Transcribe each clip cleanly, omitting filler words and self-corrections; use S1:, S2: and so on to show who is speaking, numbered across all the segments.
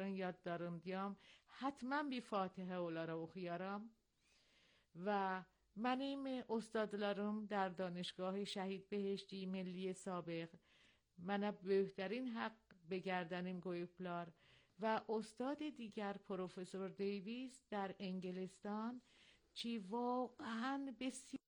S1: yadlarım diyam حتما bir Fatihə onlara oxuyaram و mənim ustadlarım در دانشگاه شهید بهشتی ملی سابق mənə böyüklərin haqq بگردنیم گویبلار و استاد دیگر پروفسور دیویس در انگلستان چی واقعا بسیار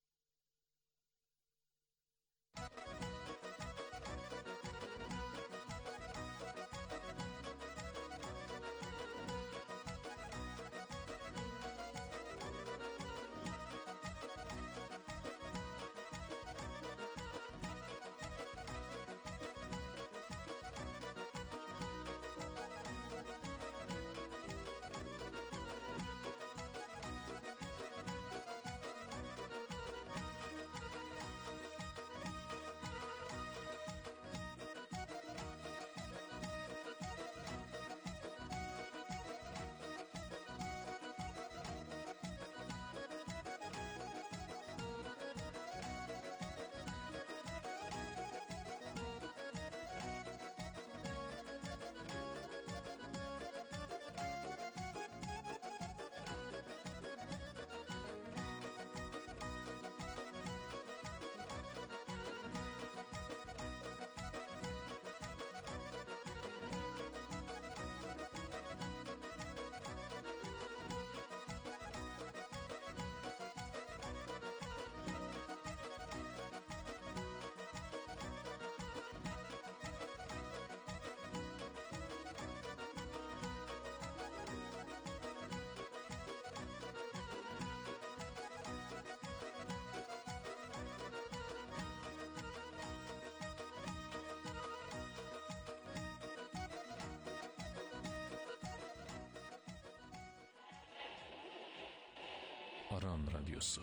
S2: Aran Radyosu.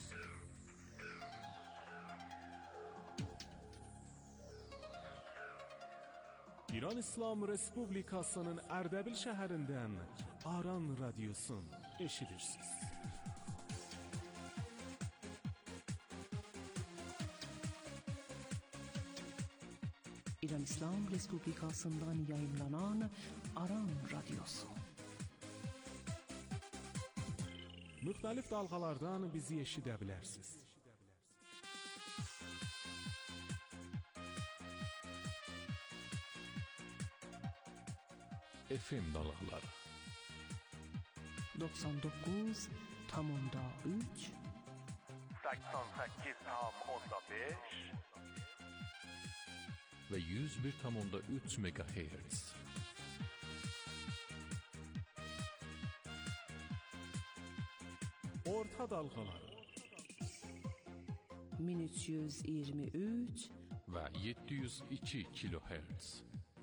S2: İran İslam Respublikasının Ərdəbil şəhərindən Aran Radyosun eşidirsiniz.
S3: İran İslam Respublikasından yayınlanan Aran Radyosu.
S2: Müxtəlif dalğalardan bizi eşidə bilərsiniz. FM dalğaları
S3: 99.3
S4: 88.5
S2: və 101.3 MHz. Orta dalğaları
S3: 1323
S2: və 702 kHz.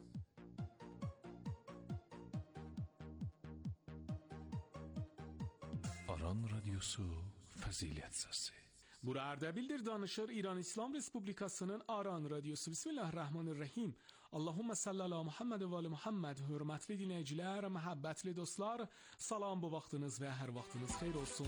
S2: Aran Radyosu Fəzilət Səsi. Bura Ərdəbildir, danışır İran İslam Respublikasının Aran Radyosu. Bismillahirrahmanirrahim. Allahumma salli ala Muhammed və ali Muhammed. Hörmətli dinləyicilər, məhəbbətli dostlar, salam, bu vaxtınız və hər vaxtınız xeyir olsun.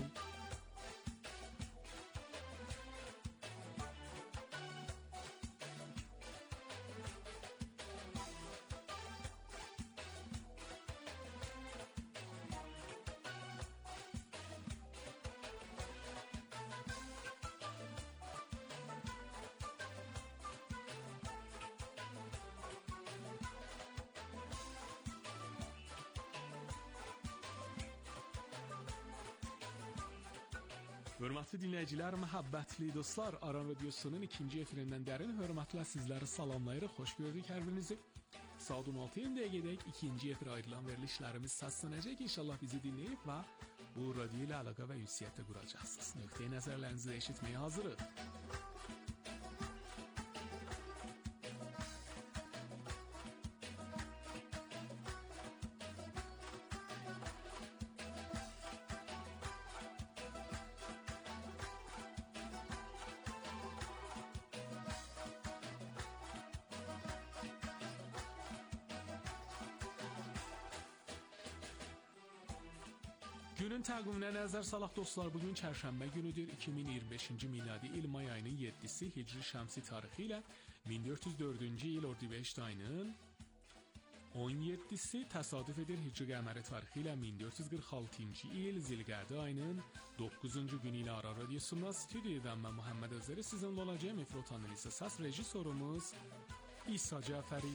S2: Hörmətli dinləyicilər, məhəbbətli dostlar, Aran Radyosu'nun ikinci efirindən dərin hörmətlə sizləri salamlayırıq, xoş gördük hər birinizi. Saat 16-ya dəqiqədək ikinci efir ayrılan verilişlərimiz səslənəcək. İnşallah bizi dinləyib və bu radyo ilə əlaqə və ünsiyyətdə quracaqsınız. Nöqteyi nəzərlərinizi də eşitməyə hazırıq. Günün təqviminə nəzər salaq dostlar, bugün çərşənbə günüdür, 2025-ci miladi il may ayının 7-si Hicri şəmsi tarixi ilə 1404-cü il Ordibehişt ayının 17-si təsadüf edir Hicri qəməri tarixi ilə 1446-cı il Zilqədə ayının 9-cu günü ilə Aran Radiosu'nda stüdyodan mən Muhammed Özeri sizinle olacağım. Efrotan isə səs rejissorumuz İsa Cəfəri.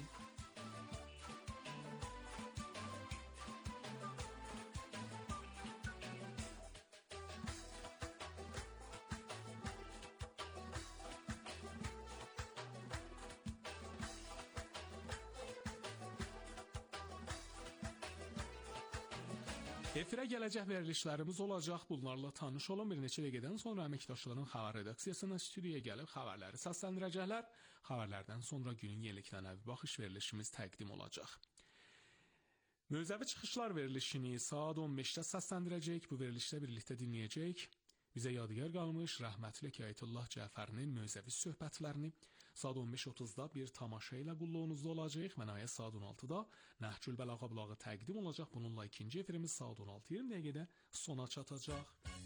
S2: Efirə gələcək verilişlərimiz olacaq. Bunlarla tanış olun. Bir neçə dəqiqədən sonra əməkdaşların xəbər redaksiyasına stüdyoya gəlib xəbərləri səsləndirəcəklər. Xəbərlərdən sonra günün yeniliklərinə baxış verilişimiz təqdim olacaq. Mövzəvi çıxışlar verilişini saat 15-də səsləndirəcək. Bu verilişdə birlikdə dinləyəcək. Bizə yadigar qalmış rəhmətli Ayətullah Cəfərinin mövzəvi söhbətlərini. Saat 15:30-da bir tamaşa ilə qulluğunuzda olacaq. Və nəhayət saat 16-da Nəhcül Bəlağa bulağı təqdim olacaq. Bununla ikinci efirimiz saat 16:20 dəqiqədə sona çatacaq.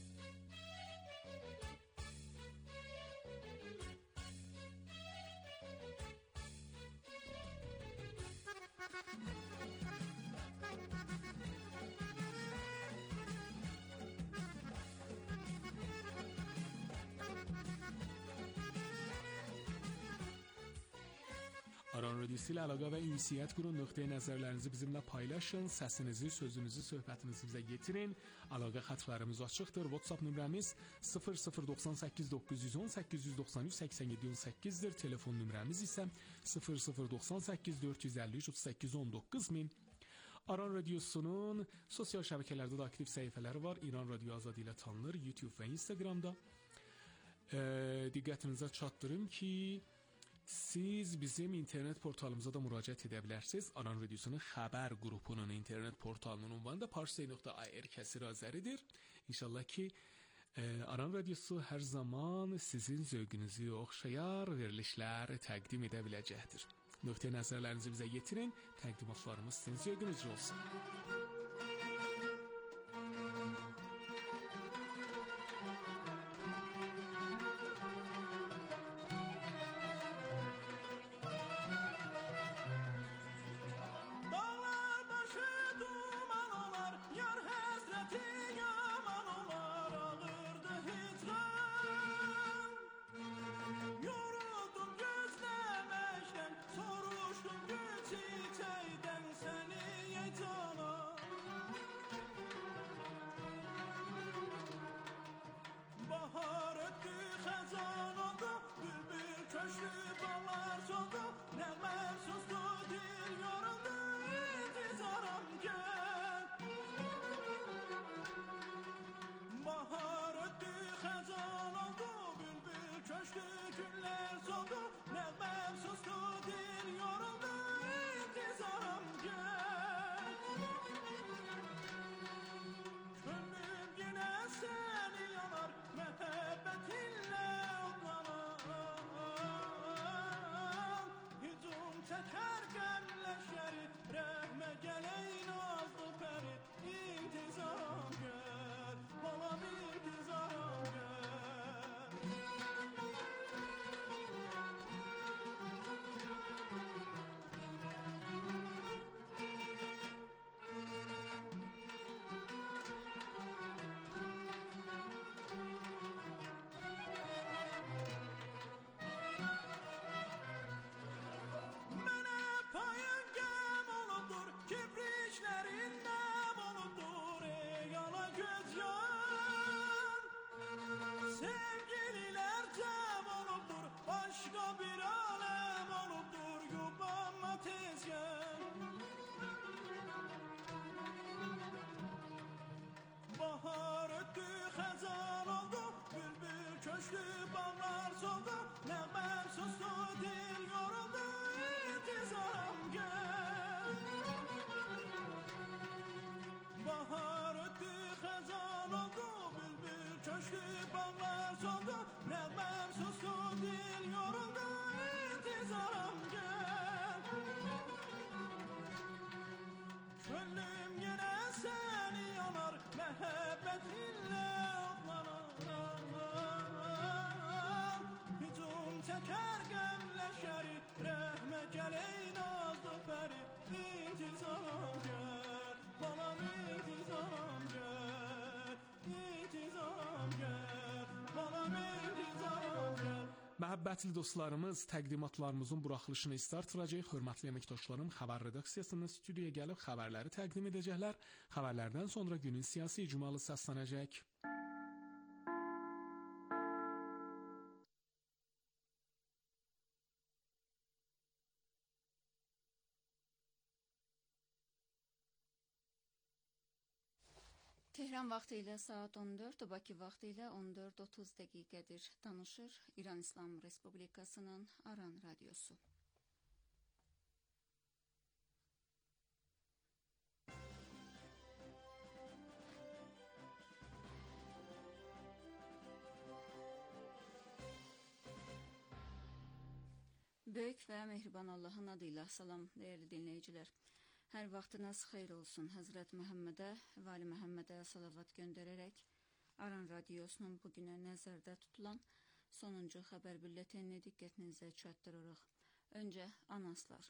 S2: Aran Radiosu ilə əlaqə və ünsiyyət qurun, nöqteyi nəzərlərinizi bizimlə paylaşın, səsinizi, sözünüzü, söhbətinizi bizə getirin. Əlaqə xətlərimiz açıqdır. WhatsApp nömrəmiz 0098 910 893 87 18-dir. Telefon nömrəmiz isə 0098 453 38 19000. Aran Radiosu'nun sosial şəbəkələrdə də aktiv səhifələri var. İran Radio Azadi ilə tanınır YouTube və Instagramda. Diqqətinizə çatdırım ki, siz bizim internet portalımıza da müraciət edə bilərsiniz. Aran Radiosu'nun xəbər qrupunun internet portalının ünvanı da parsi.ir kəsir azəridir. İnşallah ki, Aran Radiosu hər zaman sizin zövqünüzü oxşayar verilişlər təqdim edə biləcəkdir. Nöqteyi nəzərlərinizi bizə yetirin. Təqdimatlarımız sizin zövqünüzcə olsun. Məhəbbətli dostlarımız, təqdimatlarımızın buraxılışını startlayacaq. Hörmətli əməkdaşlarım, xəbər redaksiyasının studiyaya gəlib xəbərləri təqdim edəcəklər. Xəbərlərdən sonra günün siyasi icmalı səslənəcək.
S4: Tehran vaxtı ilə saat 14, Bakı vaxtı ilə 14:30 dəqiqədir. Danışır İran İslam Respublikasının Aran radiosu. Böyük və mehriban Allahın adıyla salam değerli dinleyiciler. Hər vaxtınız xeyir olsun. Həzrət Məhəmmədə və Ali Məhəmmədə salavat göndərərək Aran radiosunun bugünə nəzərdə tutulan sonuncu xəbər bülletenini diqqətinizə çatdırırıq. Öncə anonslar.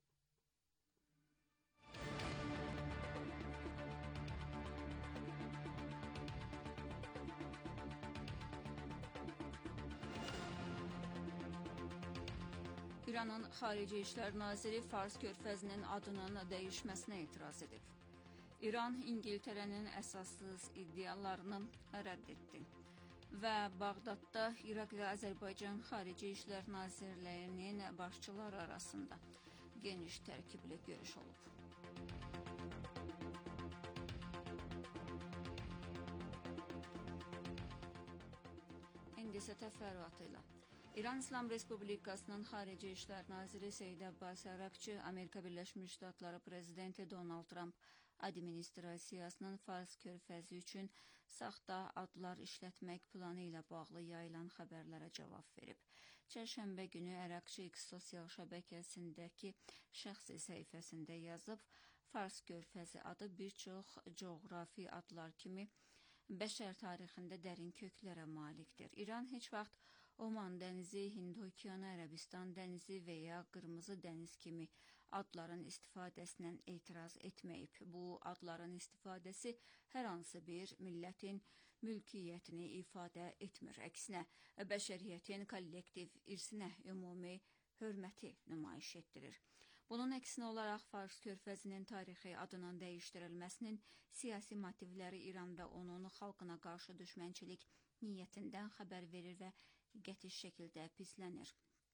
S4: İranın Xarici İşlər Naziri Fars körfəzinin adının dəyişməsinə etiraz edib. İran İngiltərənin əsassız iddialarını rədd etdi. Və Bağdadda İraq və Azərbaycan Xarici İşlər Nazirlərinin başçıları arasında geniş tərkibli görüş olub. İndi isə təfərrüatıyla. İran İslam Respublikasının Xarici İşlər Naziri Seyid Abbas Arakçı, Amerika Birləşmiş Ştatları Prezidenti Donald Trump administrasiyasının Fars körfəzi üçün saxta adlar işlətmək planı ilə bağlı yayılan xəbərlərə cavab verib. Çərşənbə günü Arakçı X sosial şəbəkəsindəki şəxsi səhifəsində yazıb, Fars körfəzi adı bir çox coğrafi adlar kimi bəşər tarixində dərin köklərə malikdir. İran heç vaxt Oman dənizi, Hind okeanı, Ərəbistan dənizi və ya Qırmızı dəniz kimi adların istifadəsindən etiraz etməyib. Bu adların istifadəsi hər hansı bir millətin mülkiyyətini ifadə etmir. Əksinə, bəşəriyyətin kollektiv irsinə ümumi hörməti nümayiş etdirir. Bunun əksinə olaraq Fars körfəzinin tarixi adının dəyişdirilməsinin siyasi motivləri İran və onun xalqına qarşı düşmənçilik niyyətindən xəbər verir və qəti şəkildə pislənir.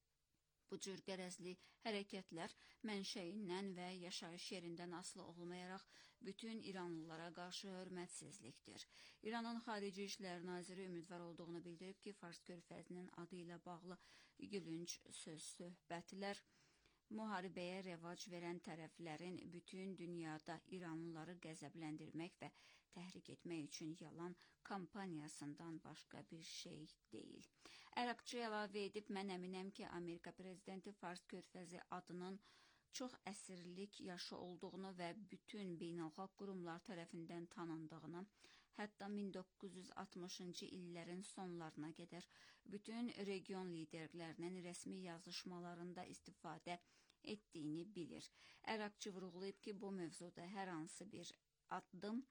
S4: Bu cür qərəzli hərəkətlər mənşəyindən və yaşayış yerindən asılı olmayaraq bütün İranlılara qarşı hörmətsizlikdir. İranın Xarici İşlər Naziri ümidvar olduğunu bildirib ki, Fars körfəzinin adı ilə bağlı gülünc söhbətlər müharibəyə rəvac verən tərəflərin bütün dünyada İranlıları qəzəbləndirmək və təhrik etmək üçün yalan kampaniyasından başqa bir şey deyil. Ərakçı əlavə edib, mən əminəm ki, Amerika Prezidenti Fars körfəzi adının çox əsirlik yaşı olduğunu və bütün beynəlxalq qurumlar tərəfindən tanındığını, hətta 1960-cı illərin sonlarına qədər bütün region liderlərinin rəsmi yazışmalarında istifadə etdiyini bilir. Ərakçı vurğulayıb ki, bu mövzuda hər hansı bir addım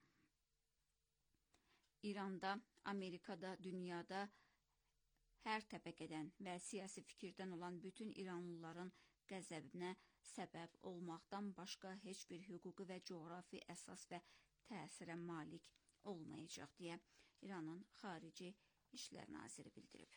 S4: İranda, Amerikada, dünyada hər təbəqədən və siyasi fikirdən olan bütün İranlıların qəzəbinə səbəb olmaqdan başqa heç bir hüquqi və coğrafi əsas və təsirə malik olmayacaq deyə İranın Xarici İşlər Naziri bildirib.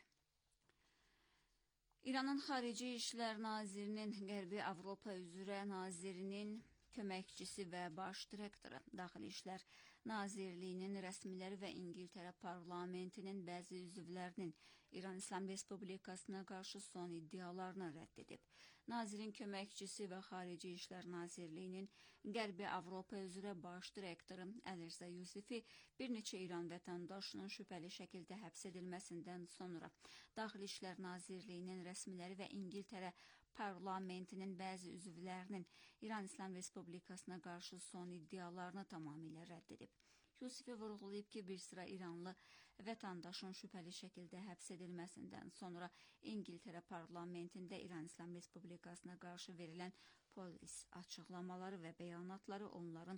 S4: İranın Xarici İşlər Nazirinin Qərbi Avropa üzrə nazirinin köməkçisi və baş direktoru, Daxili İşlər Nazirliyinin rəsmiləri və İngiltərə parlamentinin bəzi üzvlərinin İran İslam Respublikasına qarşı son iddialarını rədd edib. Nazirin köməkçisi və Xarici İşlər Nazirliyinin Qərbi Avropa üzrə baş direktoru Əlirza Yusifi bir neçə İran vətəndaşının şübhəli şəkildə həbs edilməsindən sonra Daxili İşlər Nazirliyinin rəsmiləri və İngiltərə parlamentinin bəzi üzvlərinin İran İslam Respublikasına qarşı son iddialarını tamamilə rədd edib. Yusifi vurğulayıb ki, bir sıra İranlı vətəndaşın şübhəli şəkildə həbs edilməsindən sonra İngiltərə parlamentində İran İslam Respublikasına qarşı verilən polis açıqlamaları və bəyanatları onların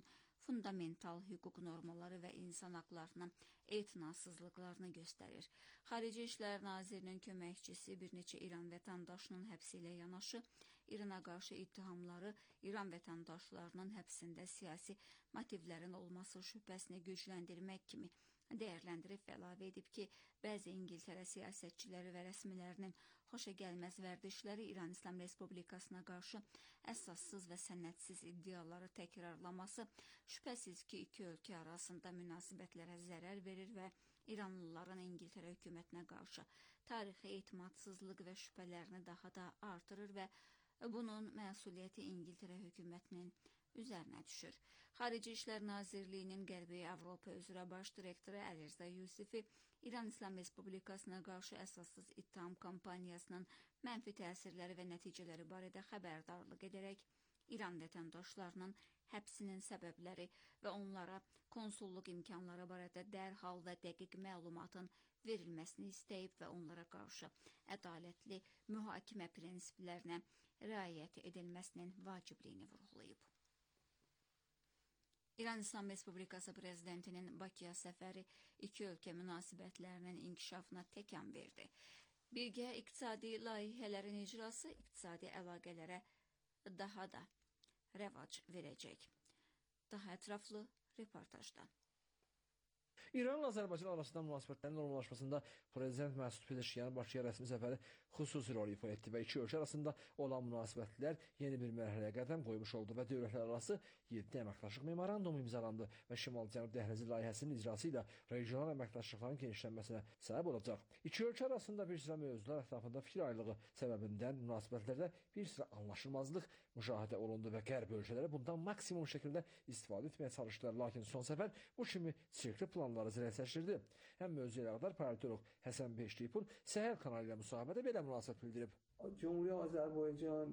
S4: fundamental hüquq normaları və insan haqlarına etinasızlıqlarını göstərir. Xarici İşlər Nazirinin köməkçisi bir neçə İran vətəndaşının həbsi ilə yanaşı, İrana qarşı ittihamları İran vətəndaşlarının həbsində siyasi motivlərin olması şübhəsini gücləndirmək kimi dəyərləndirib və əlavə edib ki, bəzi İngiltərə siyasətçiləri və rəsmilərinin xoşagəlməz vərdişləri İran İslam Respublikasına qarşı əsassız və sənədsiz iddiaları təkrarlaması şübhəsiz ki, iki ölkə arasında münasibətlərə zərər verir və İranlıların İngiltərə hökumətinə qarşı tarixi etimadsızlıq və şübhələrini daha da artırır və bunun məsuliyyəti İngiltərə hökumətinin üzərinə düşür. Xarici İşlər Nazirliyinin Qərbi Avropa üzrə baş direktoru Əlirza Yusifi İran İslam Respublikasına qarşı əsassız ittiham kampaniyasının mənfi təsirləri və nəticələri barədə xəbərdarlıq edərək İran vətəndaşlarının həbsinin səbəbləri və onlara konsulluq imkanları barədə dərhal və dəqiq məlumatın verilməsini istəyib və onlara qarşı ədalətli mühakimə prinsiplərinə riayət edilməsinin vacibliyini vurğulayıb. İran İslam Respublikası Prezidentinin Bakıya səfəri iki ölkə münasibətlərinin inkişafına təkan verdi. Birgə iqtisadi layihələrin icrası iqtisadi əlaqələrə daha da rəvac verəcək. Daha ətraflı reportajda.
S5: İranla Azərbaycan arasında münasibətlərin normallaşmasında Prezident Məsud Pezeşkiyanın Bakıya rəsmi səfəri xüsusi rol ifa etdi və iki ölkə arasında olan münasibətlər yeni bir mərhələyə qədəm qoymuş oldu və dövlətlər arası 7 əməkdaşlıq memorandumu imzalandı və Şimal-Cənub dəhlizi layihəsinin icrası ilə regional əməkdaşlıqların genişlənməsinə səbəb olacaq. İki ölkə arasında bir sıra mövzular ətrafında fikir ayrılığı səbəbindən münasibətlərdə bir sıra anlaşılmazlıq müşahidə olundu və qərb ölkələri bundan maksimum şəkildə istifadə etməyə çalışdılar. Lakin son səfər bu kimi çirkli planları zirəsləşdirdi. Həm mövzu ilə qədər politolog Həsən Beşliypur Səhər kanalı ilə müsahibədə belə münasibət bildirib.
S6: Cumhuriyet Azərbaycan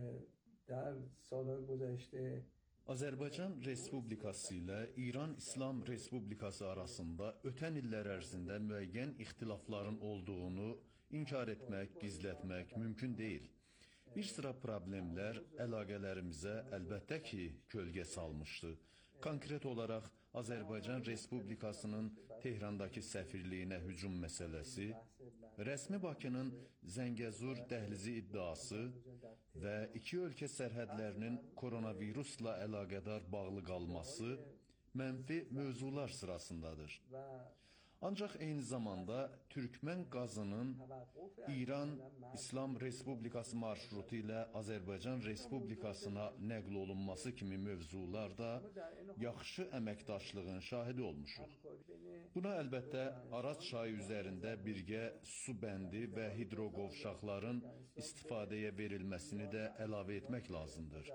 S6: در سالهای گذشته
S7: Azərbaycan Respublikası ilə İran İslam Respublikası arasında ötən illər ərzində müəyyən ixtilafların olduğunu inkar etmək, gizlətmək mümkün deyil. Bir sıra problemlər əlaqələrimizə əlbəttə ki, kölgə salmışdı. Konkret olaraq Azərbaycan Respublikasının Tehrandakı səfirliyinə hücum məsələsi, rəsmi Bakının Zəngəzur dəhlizi iddiası və iki ölkə sərhədlərinin koronavirusla əlaqədar bağlı qalması mənfi mövzular sırasındadır. Ancaq eyni zamanda Türkmən qazının İran İslam Respublikası marşrutu ilə Azərbaycan Respublikasına nəql olunması kimi mövzularda yaxşı əməkdaşlığın şahidi olmuşuq. Buna əlbəttə Araz çayı üzərində birgə su bəndi və hidroqovşaqların istifadəyə verilməsini də əlavə etmək lazımdır.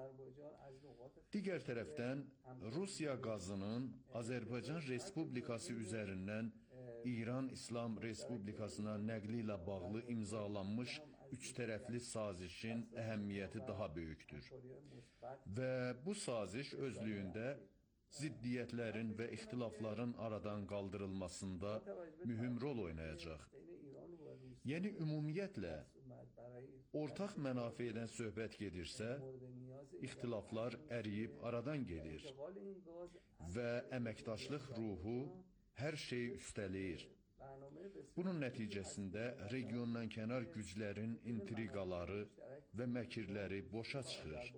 S7: Digər tərəfdən Rusiya qazının Azərbaycan Respublikası üzərindən İran İslam Respublikasına nəqli ilə bağlı imzalanmış üçtərəfli sazişin əhəmiyyəti daha böyükdür. Və bu saziş özlüyündə ziddiyyətlərin və ixtilafların aradan qaldırılmasında mühüm rol oynayacaq. Yəni, ümumiyyətlə, ortaq mənafeydən söhbət gedirsə, ixtilaflar əriyib aradan gedir və əməkdaşlıq ruhu hər şeyi üstələyir. Bunun nəticəsində regiondan kənar güclərin intriqaları və məkirləri boşa çıxır.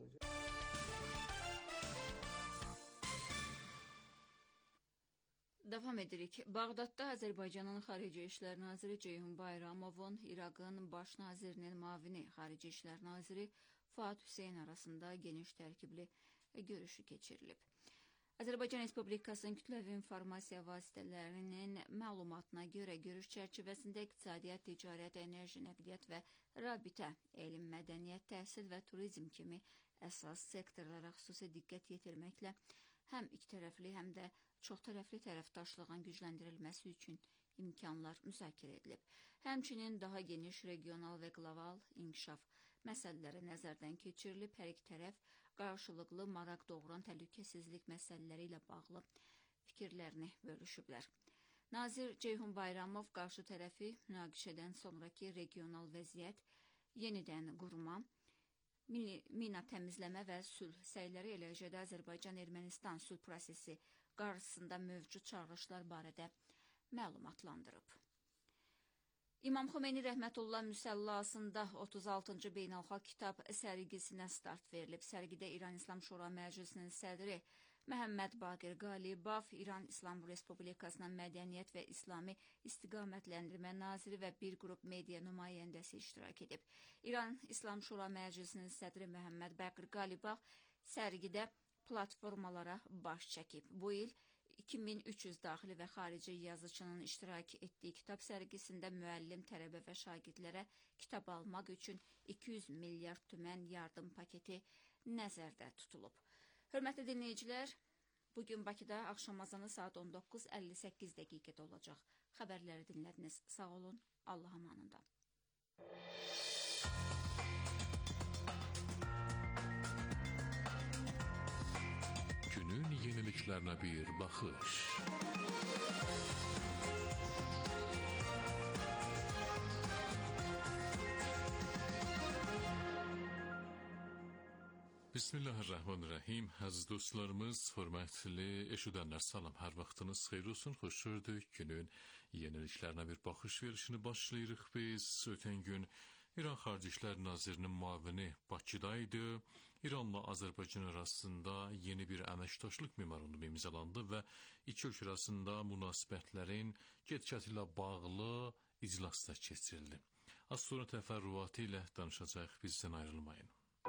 S4: Davam edirik. Bağdadda Azərbaycanın Xarici İşlər Naziri Ceyhun Bayramovun İraqın Baş Nazirinin müavini Xarici İşlər Naziri Fuad Hüseyn arasında geniş tərkibli görüşü keçirilib. Azərbaycan Respublikasının kütləvi informasiya vasitələrinin məlumatına görə görüş çərçivəsində iqtisadiyyat, ticarət, enerji, nəqliyyat və rabitə, elm, mədəniyyət, təhsil və turizm kimi əsas sektorlara xüsusi diqqət yetirməklə həm ikitərəfli, həm də çoxtərəfli tərəfdaşlığın gücləndirilməsi üçün imkanlar müzakirə edilib. Həmçinin daha geniş regional və qlobal inkişaf məsələləri nəzərdən keçirilib, hər iki tərəf qarşılıqlı maraq doğuran təhlükəsizlik məsələləri ilə bağlı fikirlərini bölüşüblər. Nazir Ceyhun Bayramov qarşı tərəfi münaqişədən sonraki regional vəziyyət, yenidən qurma, mina təmizləmə və sülh səyləri eləcə də Azərbaycan-Ermənistan sülh prosesi qarşısında mövcud çağırışlar barədə məlumatlandırıb. İmam Xomeyni rəhmətullah müsəllasında 36-cı beynəlxalq kitab sərgisinə start verilib. Sərgidə İran İslam Şura Məclisinin sədri Məhəmməd Baqir Qalibov, İran İslam Respublikasının Mədəniyyət və İslami İstiqamətləndirmə naziri və bir qrup media nümayəndəsi iştirak edib. İran İslam Şura Məclisinin sədri Məhəmməd Baqir Qalibov sərgidə platformalara baş çəkib. Bu il 2300 daxili və xarici yazıçının iştirak etdiyi kitab sərgisində müəllim, tələbə və şagirdlərə kitab almaq üçün 200 milyard tümən yardım paketi nəzərdə tutulub. Hörmətli dinləyicilər, bugün Bakıda axşam azanı saat 19:58 dəqiqədə olacaq. Xəbərləri dinlədiniz. Sağ olun, Allah amanında.
S8: Günün yeniliklerine bir bakış. Bismillahirrahmanirrahim. Aziz dostlarımız, hörmətli eşidənlər, salam. Hər vaxtınız xeyir olsun, xoş gördük. Günün yeniliklerine bir bakış verişini başlayırıq biz. Ötən gün İran Xarici İşlər Nazirinin müavini Bakıdaydı. İranla Azərbaycan arasında yeni bir əməkdaşlıq memorandumu imzalandı və iki ölkə arasında münasibətlərin get-gedə ilə bağlı iclaslar keçirildi. Az sonra təfərrüatı ilə danışacaq, bizdən ayrılmayın.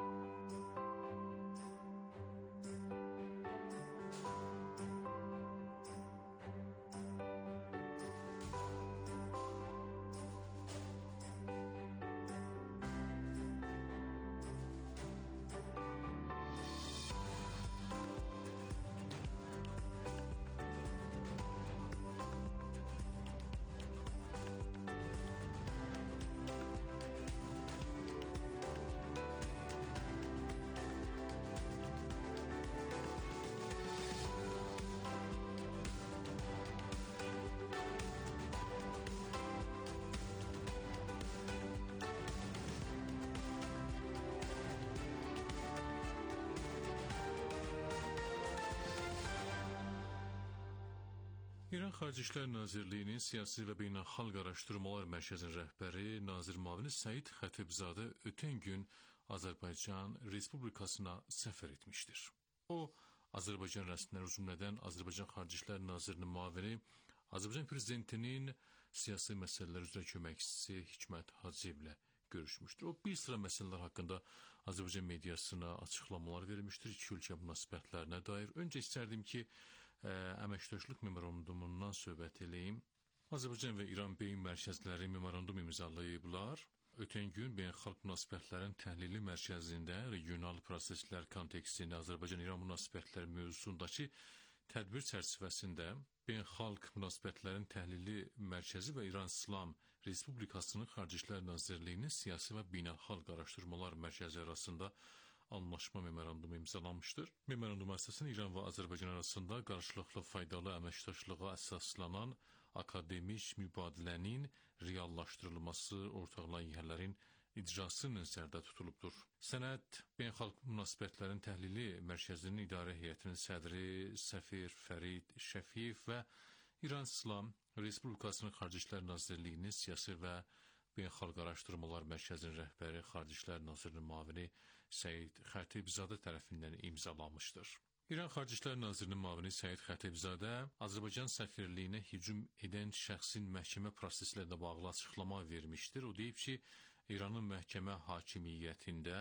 S8: İran Xarici İşlər Nazirliyinin Siyasi və Beynəlxalq Araşdırmalar Mərkəzinin rəhbəri Nazir müavini Səid Xətibzadə ötən gün Azərbaycan Respublikasına səfər etmişdir. O, Azərbaycan rəsmiləri cümlədən Azərbaycan Xarici İşlər Nazirinin müavini, Azərbaycan Prezidentinin siyasi məsələlər üzrə köməkçisi Hikmət Hacıyevlə görüşmüşdür. O, bir sıra məsələlər haqqında Azərbaycan mediasına açıqlamalar vermişdir, iki ölkə münasibətlərinə dair. Öncə istərdim ki, əməkdaşlıq memorandumundan söhbət eləyim. Azərbaycan və İran beyin mərkəzləri memorandum imzalayıblar. Ötən gün beynəlxalq münasibətlərin təhlili mərkəzində regional proseslər kontekstində Azərbaycan-İran münasibətləri mövzusundakı tədbir çərçivəsində beynəlxalq münasibətlərin təhlili mərkəzi və İran İslam Respublikasının Xarici İşlər Nazirliyinin siyasi və beynəlxalq araşdırmalar mərkəzi arasında anlaşma memorandumu imzalanmışdır. Memorandum əsasən İran və Azərbaycan arasında qarşılıqlı faydalı əməkdaşlığa əsaslanan akademik mübadilənin reallaşdırılması, ortaq layihələrin icrası nəzərdə tutulubdur. Sənəd beynəlxalq münasibətlərin təhlili mərkəzinin idarə heyətinin sədri Səfir Fərid Şəfiyev və İran İslam Respublikasının Xarici İşlər Nazirliyinin siyasi və beynəlxalq araşdırmalar mərkəzinin rəhbəri Xarici İşlər Nazirinin müavini Səid Xətibzadə tərəfindən imzalanmışdır. İran Xarici İşlər Nazirinin müavini Səid Xətibzadə Azərbaycan səfirliyinə hücum edən şəxsin məhkəmə prosesi ilə bağlı açıqlama vermişdir. O deyib ki, İranın məhkəmə hakimiyyətində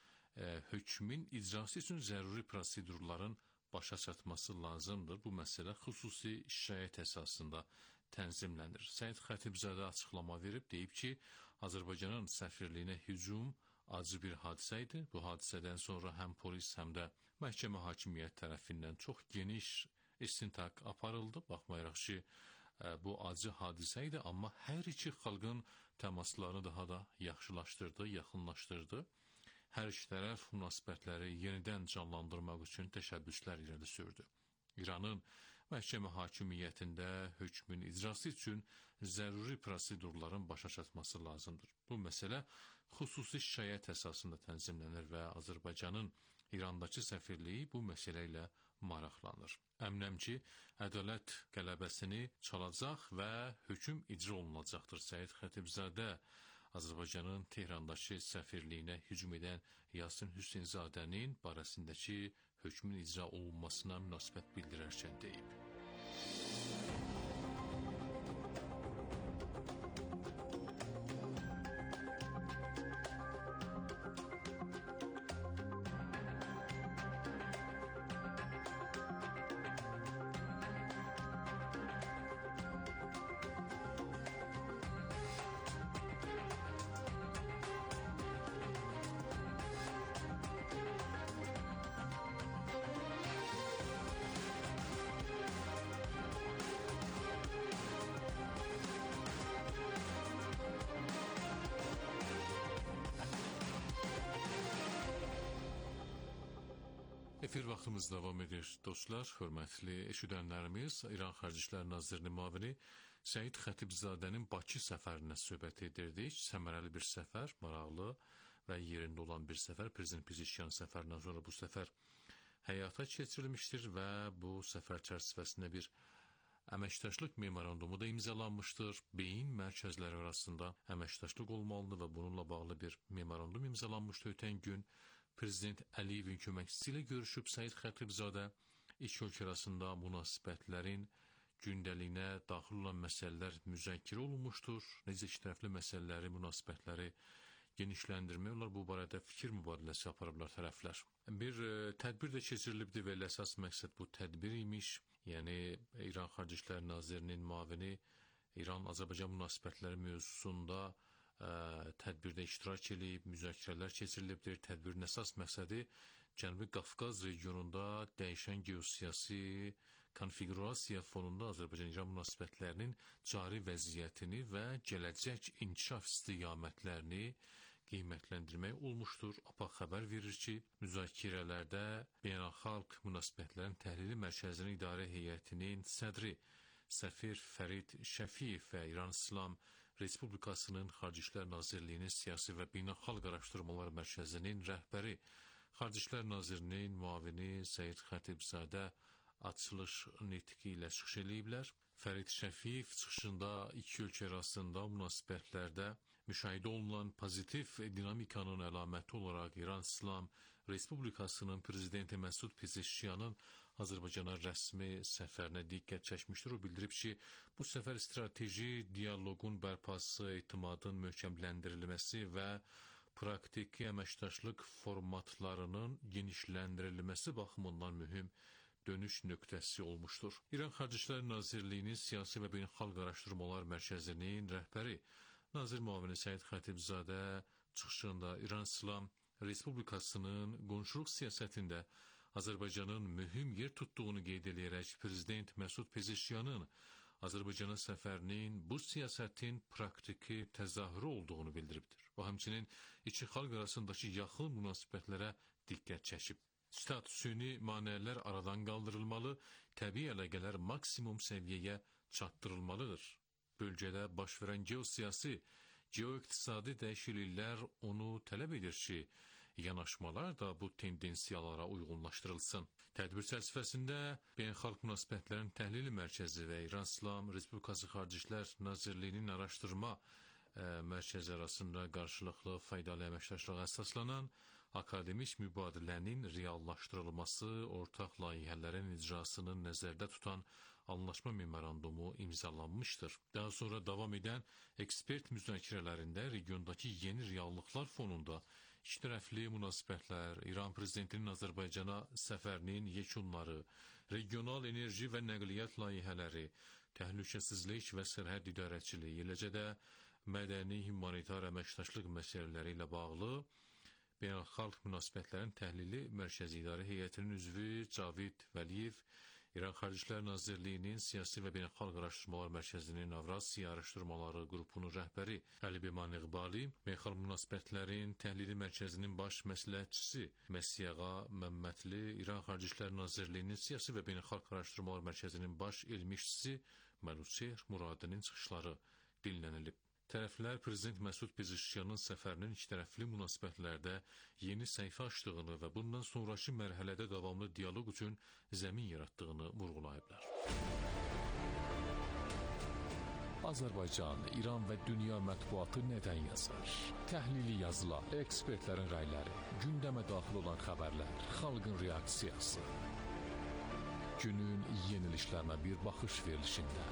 S8: hökmün icrası üçün zəruri prosedurların başa çatması lazımdır. Bu məsələ xüsusi şikayət əsasında tənzimlənir. Səid Xətibzadə açıqlama verib, deyib ki, Azərbaycanın səfirliyinə hücum acı bir hadisə idi. Bu hadisədən sonra həm polis, həm də məhkəmə hakimiyyət tərəfindən çox geniş istintaq aparıldı. Baxmayaraq ki, bu acı hadisə idi, amma hər iki xalqın təmaslarını daha da yaxşılaşdırdı, yaxınlaşdırdı. Hər iki tərəf münasibətləri yenidən canlandırmaq üçün təşəbbüslər irəli sürdü. İranın məhkəmə hakimiyyətində hökmün icrası üçün zəruri prosedurların başa çatması lazımdır. Bu məsələ xüsusi şikayət əsasında tənzimlənir və Azərbaycanın İrandakı səfirliyi bu məsələ ilə maraqlanır. Əminəm ki, ədalət qələbəsini çalacaq və hökm icra olunacaqdır. Səid Xətibzadə Azərbaycanın Tehrandakı səfirliyinə hücum edən Yasin Hüseynzadənin barəsindəki hökmün icra olunmasına münasibət bildirərkən deyib. Efir vaxtımız davam edir. Dostlar, hörmətli eşidənlərimiz, İran Xarici İşlər Nazirinin müavini Səid Xətibzadənin Bakı səfərinə söhbət edirdik. Səmərəli bir səfər, maraqlı və yerində olan bir səfər. Prezident Pezeshkiyan səfərindən sonra bu səfər həyata keçirilmişdir və bu səfər çərçivəsində bir əməkdaşlıq memorandumu da imzalanmışdır. Beyin mərkəzləri arasında əməkdaşlıq olmalıdır və bununla bağlı bir memorandum imzalanmışdı ötən gün. Prezident Əliyevin köməkçisi ilə görüşüb Səid Xətibzadə iki ölkə arasında münasibətlərin gündəliyinə daxil olan məsələlər müzakirə olunmuşdur. Necə iki tərəfli məsələləri, münasibətləri genişləndirmək olar, bu barədə fikir mübadiləsi aparıblar tərəflər. Bir tədbir də keçirilibdi və əsas məqsəd bu tədbir imiş. Yəni İran Xarici İşlər Nazirinin müavini İran-Azərbaycan münasibətləri mövzusunda tədbirdə iştirak edib, müzakirələr keçirilibdir. Tədbirin əsas məqsədi Cənubi Qafqaz regionunda dəyişən geosiyasi konfigurasiya fonunda Azərbaycan-İran münasibətlərinin cari vəziyyətini və gələcək inkişaf istiqamətlərini qiymətləndirmək olmuşdur. APA xəbər verir ki, müzakirələrdə Beynəlxalq Münasibətlərin Təhlili Mərkəzinin İdarə Heyətinin sədri səfir Fərid Şəfiyev və İran İslam Respublikasının Xarici İşlər Nazirliyinin Siyasi və Beynəlxalq Araşdırmalar Mərkəzinin rəhbəri, Xarici İşlər Nazirinin müavini Səid Xətibzadə açılış nitqi ilə çıxış ediblər. Fərid Şəfiyev çıxışında iki ölkə arasında münasibətlərdə müşahidə olunan pozitiv dinamikanın əlaməti olaraq İran İslam Respublikasının prezidenti Məsud Pezeşkiyanın Azərbaycana rəsmi səfərinə diqqət çəkmişdir. O bildirib ki, bu səfər strateji dialoqun bərpası, etimadın möhkəmləndirilməsi və praktiki əməkdaşlıq formatlarının genişləndirilməsi baxımından mühüm dönüş nöqtəsi olmuşdur. İran Xarici İşlər Nazirliyinin Siyasi və Beynəlxalq Araşdırmalar Mərkəzinin rəhbəri Nazir müavini Səid Xətibzadə çıxışında İran İslam Respublikasının qonşuluq siyasətində Azərbaycanın mühüm yer tutduğunu qeyd edərək Prezident Məsud Pezeşkiyanın Azərbaycana səfərinin bu siyasətin praktiki təzahürü olduğunu bildiribdir. O həmçinin iki xalq arasındakı yaxın münasibətlərə diqqət çəkib. Stat, süni maneələr aradan qaldırılmalı, təbii əlaqələr maksimum səviyyəyə çatdırılmalıdır. Bölgədə baş verən geosiyasi, geoiqtisadi dəyişikliklər onu tələb edir ki, yanaşmalar da bu tendensiyalara uyğunlaşdırılsın. Tədbir çərçivəsində Beynəlxalq Münasibətlərin Təhlili Mərkəzi və İran İslam Respublikası Xarici İşlər Nazirliyinin araşdırma mərkəzi arasında qarşılıqlı faydalı əməkdaşlığa əsaslanan akademik mübadilənin reallaşdırılması, ortaq layihələrin icrasını nəzərdə tutan anlaşma memorandumu imzalanmışdır. Daha sonra davam edən ekspert müzakirələrində regiondakı yeni reallıqlar fonunda İkitərəfli münasibətlər, İran prezidentinin Azərbaycana səfərinin yekunları, regional enerji və nəqliyyat layihələri, təhlükəsizlik və sərhəd idarəçiliyi, eləcə də mədəni humanitar əməkdaşlıq məsələləri ilə bağlı Beynəlxalq Münasibətlərin Təhlili Mərkəzi İdarə Heyətinin üzvü Cavid Vəliyev, İran Xarici İşlər Nazirliyinin Siyasi və Beynəlxalq Araşdırmalar Mərkəzinin Avrasiya Araşdırmaları qrupunun rəhbəri Əli Beman İqbali, Beynəlxalq Münasibətlərin Təhlili Mərkəzinin baş məsləhətçisi Məsiyağa Məmmədli, İran Xarici İşlər Nazirliyinin Siyasi və Beynəlxalq Araşdırmalar Mərkəzinin baş elmi işçisi Məluçer Muradinin çıxışları dinlənilib. Tərəflər Prezident Məsud Pezeşkiyanın səfərinin ikitərəfli münasibətlərdə yeni səhifə açdığını və bundan sonraki mərhələdə davamlı dialoq üçün zəmin yaratdığını vurğulayıblar.
S9: Azərbaycan, İran və dünya mətbuatı nədən yazar? Təhlili yazılar, ekspertlərin rəyləri, gündəmə daxil olan xəbərlər, xalqın reaksiyası. Günün yenilişlərinə bir baxış verilişində.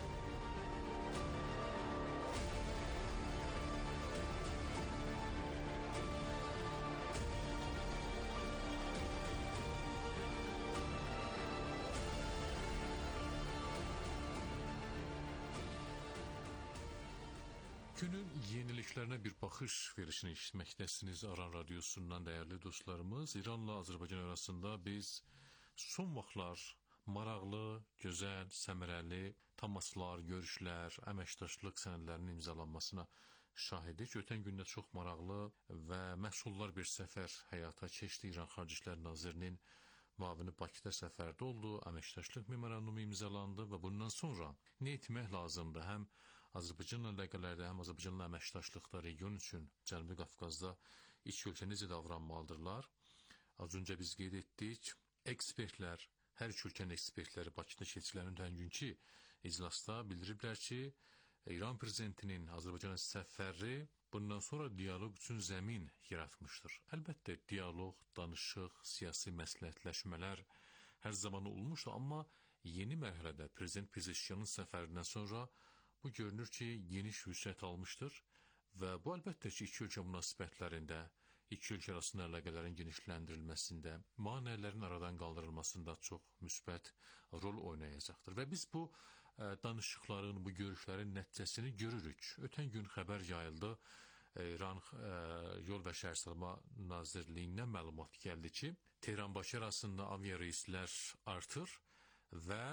S8: Günün yenilişlərinə bir baxış verilişini eşitməkdəsiniz Aran Radiosundan dəyərli dostlarımız. İranla Azərbaycan arasında biz son vaxtlar maraqlı, gözəl, səmərəli təmaslar, görüşlər, əməkdaşlıq sənədlərinin imzalanmasına şahidik. Ötən gündə çox maraqlı və məhsuldar bir səfər həyata keçdi. İran Xarici İşlər Nazirinin müavini Bakıda səfərdə oldu, əməkdaşlıq memorandumu imzalandı və bundan sonra nə etmək lazımdır? Həm Azərbaycanla əlaqələrdə, həm Azərbaycanla əməkdaşlıqda region üçün Cənubi Qafqazda iki ölkə necə davranmalıdırlar? Az öncə biz qeyd etdik, ekspertlər, hər iki ölkənin ekspertləri Bakıda keçirilən ötən günkü iclasda bildiriblər ki, İran prezidentinin Azərbaycana səfəri bundan sonra dialoq üçün zəmin yaratmışdır. Əlbəttə, dialoq, danışıq, siyasi məsləhətləşmələr hər zaman olmuşdur, amma yeni mərhələdə Prezident Pezeşkiyanın səfərindən sonra bu görünür ki, geniş vüsət almışdır və bu əlbəttə ki, iki ölkə münasibətlərində, iki ölkə arasında əlaqələrin genişləndirilməsində, maneələrin aradan qaldırılmasında çox müsbət rol oynayacaqdır. Və biz bu danışıqların, bu görüşlərin nəticəsini görürük. Ötən gün xəbər yayıldı, İran Yol və Şəhərsalma Nazirliyindən məlumat gəldi ki, Tehran-Bakı arasında avia reyslər artır və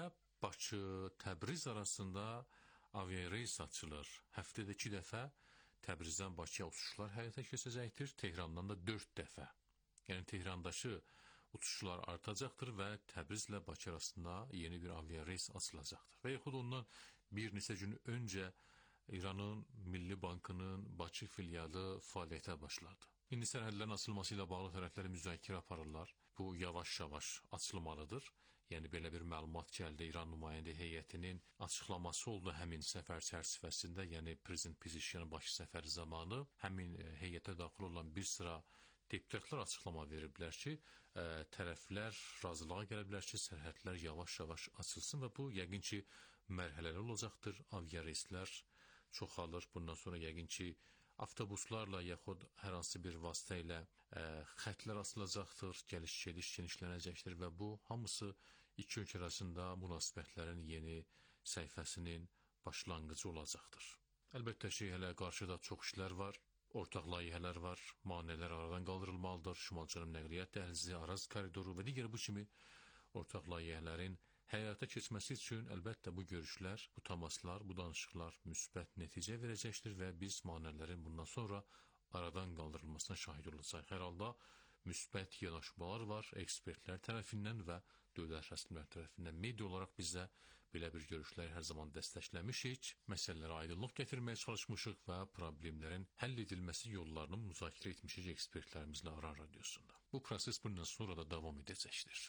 S8: Bakı-Təbriz arasında avia reys açılır. Həftədə 2 dəfə Təbrizdən Bakıya uçuşlar həyata keçəcəkdir, Tehrandan da 4 dəfə. Yəni Tehrandakı uçuşlar artacaqdır və Təbrizlə Bakı arasında yeni bir avia reys açılacaqdır. Və yaxud ondan bir neçə gün öncə İranın Milli Bankının Bakı filialı fəaliyyətə başladı. İndi sərhədlərin açılması ilə bağlı tərəflər müzakirə aparırlar. Bu yavaş-yavaş açılmalıdır. Yəni belə bir məlumat gəldi. İran nümayəndə heyətinin açıqlaması oldu həmin səfər çərçivəsində, yəni Prezident Pezeşkiyanın Bakı səfəri zamanı həmin heyətə daxil olan bir sıra deputatlar açıqlama veriblər ki, tərəflər razılığa gəliblər ki, sərhədlər yavaş-yavaş açılsın və bu yəqin ki, mərhələli olacaqdır. Avia reyslər çoxalır. Bundan sonra yəqin ki, avtobuslarla yaxud hər hansı bir vasitə ilə xətlər açılacaqdır, gəliş-gediş genişlənəcəkdir və bu hamısı iki ölkə arasında münasibətlərin yeni səhifəsinin başlanğıcı olacaqdır. Əlbəttə ki, hələ qarşıda çox işlər var, ortaq layihələr var, maneələr aradan qaldırılmalıdır, Şimal-Cənub nəqliyyat dəhlizi, Araz koridoru və digər bu kimi ortaq layihələrin həyata keçməsi üçün əlbəttə bu görüşlər, bu təmaslar, bu danışıqlar müsbət nəticə verəcəkdir və biz maneələrin bundan sonra aradan qaldırılmasına şahid olacaq. Hər halda müsbət yanaşmalar var ekspertlər tərəfindən və dövlət rəsmilər tərəfindən. Media olaraq bizə belə bir görüşləri hər zaman dəstəkləmişik, məsələlərə aydınlıq gətirməyə çalışmışıq və problemlərin həll edilməsi yollarını müzakirə etmişik ekspertlərimizlə Aran Radiosunda. Bu proses bundan sonra da davam edəcəkdir.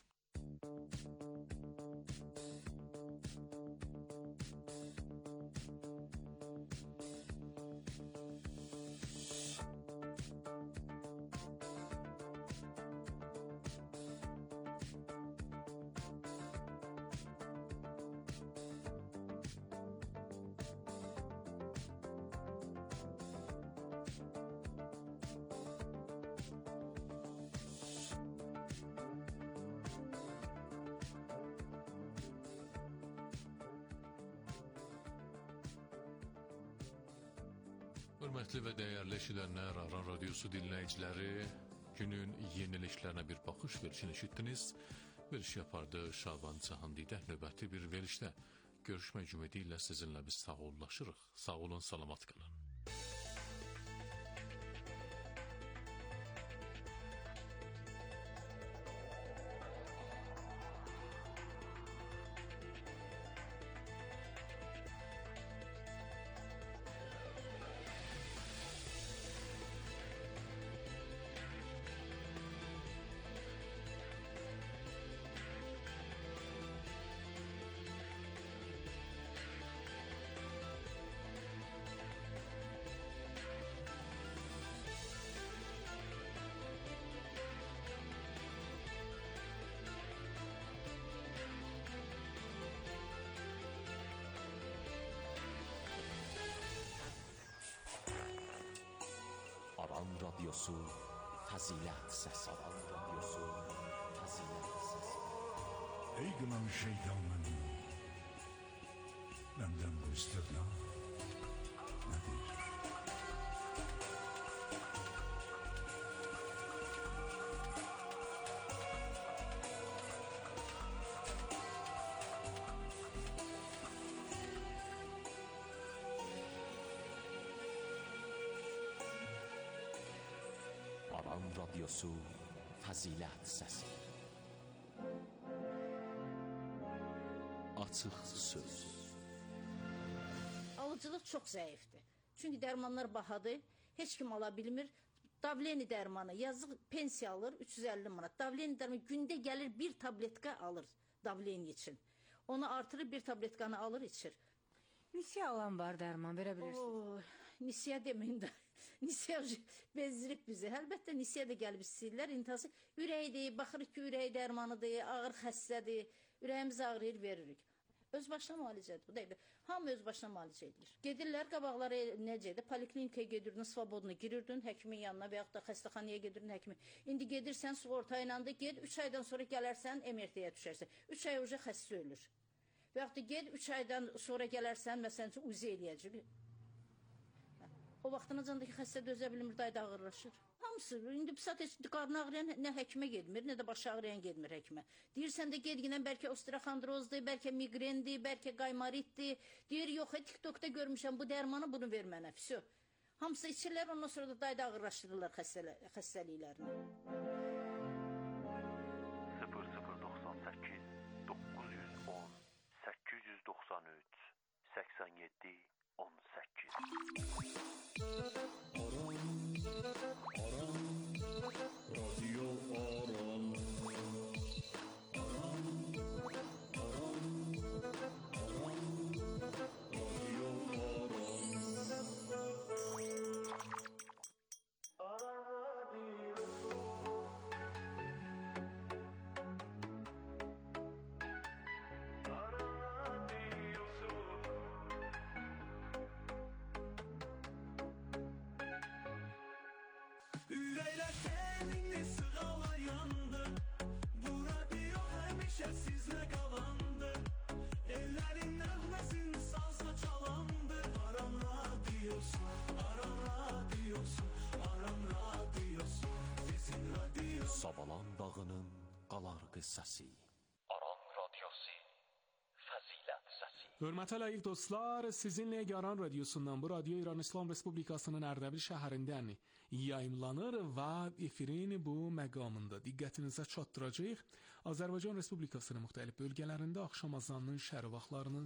S8: Hörmətli və dəyərli eşidənlər, Aran Radiosu dinləyiciləri, günün yenilişlərinə bir baxış verişini eşitdiniz. Veriş yapardı Şaban Cahandidə. Növbəti bir verişdə görüşmək ümidi ilə sizinlə biz sağollaşırıq. Sağ olun, salamat qalın.
S10: رادیوسو فضیلت səsi.
S11: Ey qınan şeytanın, məndən bu istədna nədir?
S10: Aram Radyosu Fəzilət Səsi. Açıq söz.
S12: Alıcılıq çox zəifdir. Çünki dərmanlar bahadır, heç kim ala bilmir. Davleni dərmanı yazıq pensiya alır 350 manat. Davleni dərmanı gündə gəlir bir tabletka alır davleni için. Onu artırır bir tabletkanı alır içir.
S13: Nisiyə alan var dərman verə bilirsiniz?
S12: Nisiyə deməyin də. Nisiyə bezdirib bizi. Əlbəttə nisiyə də gəlib istəyirlər. İntihası ürəkdir, baxırıq ki ürək dərmanıdır, ağır xəstədir. Ürəyimiz ağrıyır, veririk. Öz başına müalicədir. Bu da hamı öz başına müalicə edilir. Gedirlər, qabaqları necədir? Poliklinikaya gedirdin, svobodunu girirdin, həkimin yanına və yaxud da xəstəxanaya gedirdin, həkimin. İndi gedirsən, sığorta ilə də ged, 3 aydan sonra gələrsən, MRT-yə düşərsən. 3 ay önce xəstə ölür. Və yaxud da ged, 3 aydan sonra gələrsən, məsələn üçün uzi eləyəcək. O vaxtınacandakı xəstə dözə bilmir, dayda ağırlaşır. Hamısı, indi bu saat heç qarnı ağrıyan nə həkimə gedmir, nə də başı ağrıyan gedmir həkimə. Deyirsən də gedginən bəlkə osteoxondrozdur, bəlkə migrendir, bəlkə qaymaritdir. Deyir, yox, TikTokda görmüşəm, bu dərmanı bunu ver mənə, vəsyo. Hamısı içirlər, ondan sonra da dayda ağırlaşdırırlar xəstəliklərini.
S14: 0098 910 893 87 18
S11: Radyo Aram.
S15: Ürəklər səninlə sığalayandı. Bu radio həmişə sizlə qalandı. Ellərin nəğməsini sazla çalandı. Aram radiosu, Aram radiosu, Aram radiosu, sizin radiosu.
S10: Savalan dağının qalar qıssası. Aram Radyosu Fəzilət Səsi.
S2: Hörmətli layiq dostlar, sizinlə Aran Radyosu'ndan bu radyo İran İslam Respublikasının Ərdəbil şəhərindən yayımlanır və efirin bu məqamında diqqətinizə çatdıracağıq. Azərbaycan Respublikasının müxtəlif bölgələrində axşam azanının şəhər vaxtlarını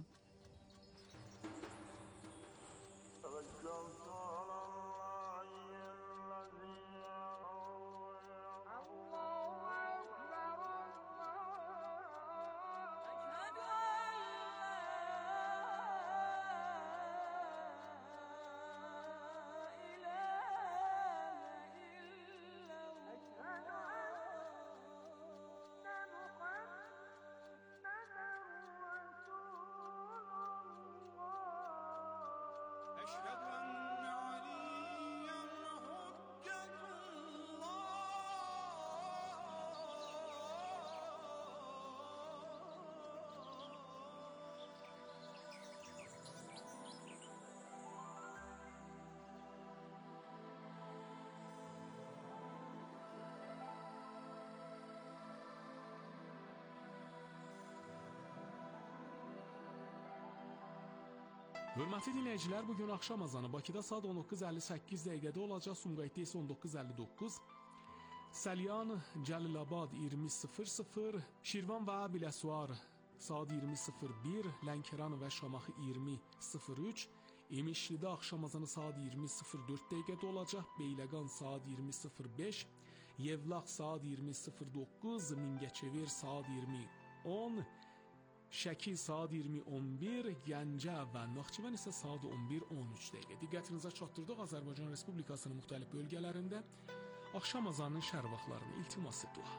S2: Hörmətli dinləyicilər, bugün axşam azanı Bakıda saat 19:58 dəqiqədə olacaq, Sumqayıtda isə 19:59, Salyan, Cəlilabad 20:00, Şirvan və Biləsuvar saat 20:01, Lənkəran və Şamaxı 20:03, İmişlidə axşam azanı saat 20:04 dəqiqədə olacaq, Beyləqan saat 20:05, Yevlax saat 20:09, Mingəçevir saat 20:10, Şəki saat 20:11, Gəncə və Naxçıvan isə saat 11:13 dəqiqə. Diqqətinizə çatdırdıq Azərbaycan Respublikasının müxtəlif bölgələrində axşam azanının şəhər vaxtlarını iltimas edirik.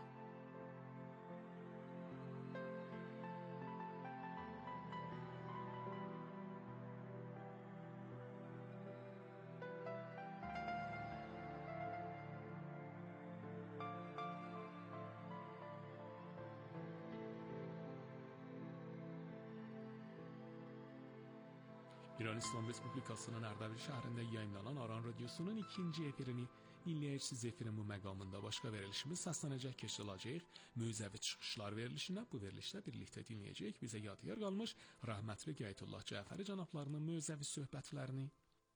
S2: İran İslam Respublikasının Ərdəbil şəhərində yayımlanan Aran Radiosunun ikinci efirini dinləyəcəksiniz. Efirin bu məqamında başqa verilişimiz səslənəcək, keçiriləcək. Müzəvi çıxışlar verilişinə bu verilişdə birlikdə dinləyəcək. Bizə yadigar qalmış rəhmətli Qəyətullah Cəfəri cənablarının müzəvi söhbətlərini.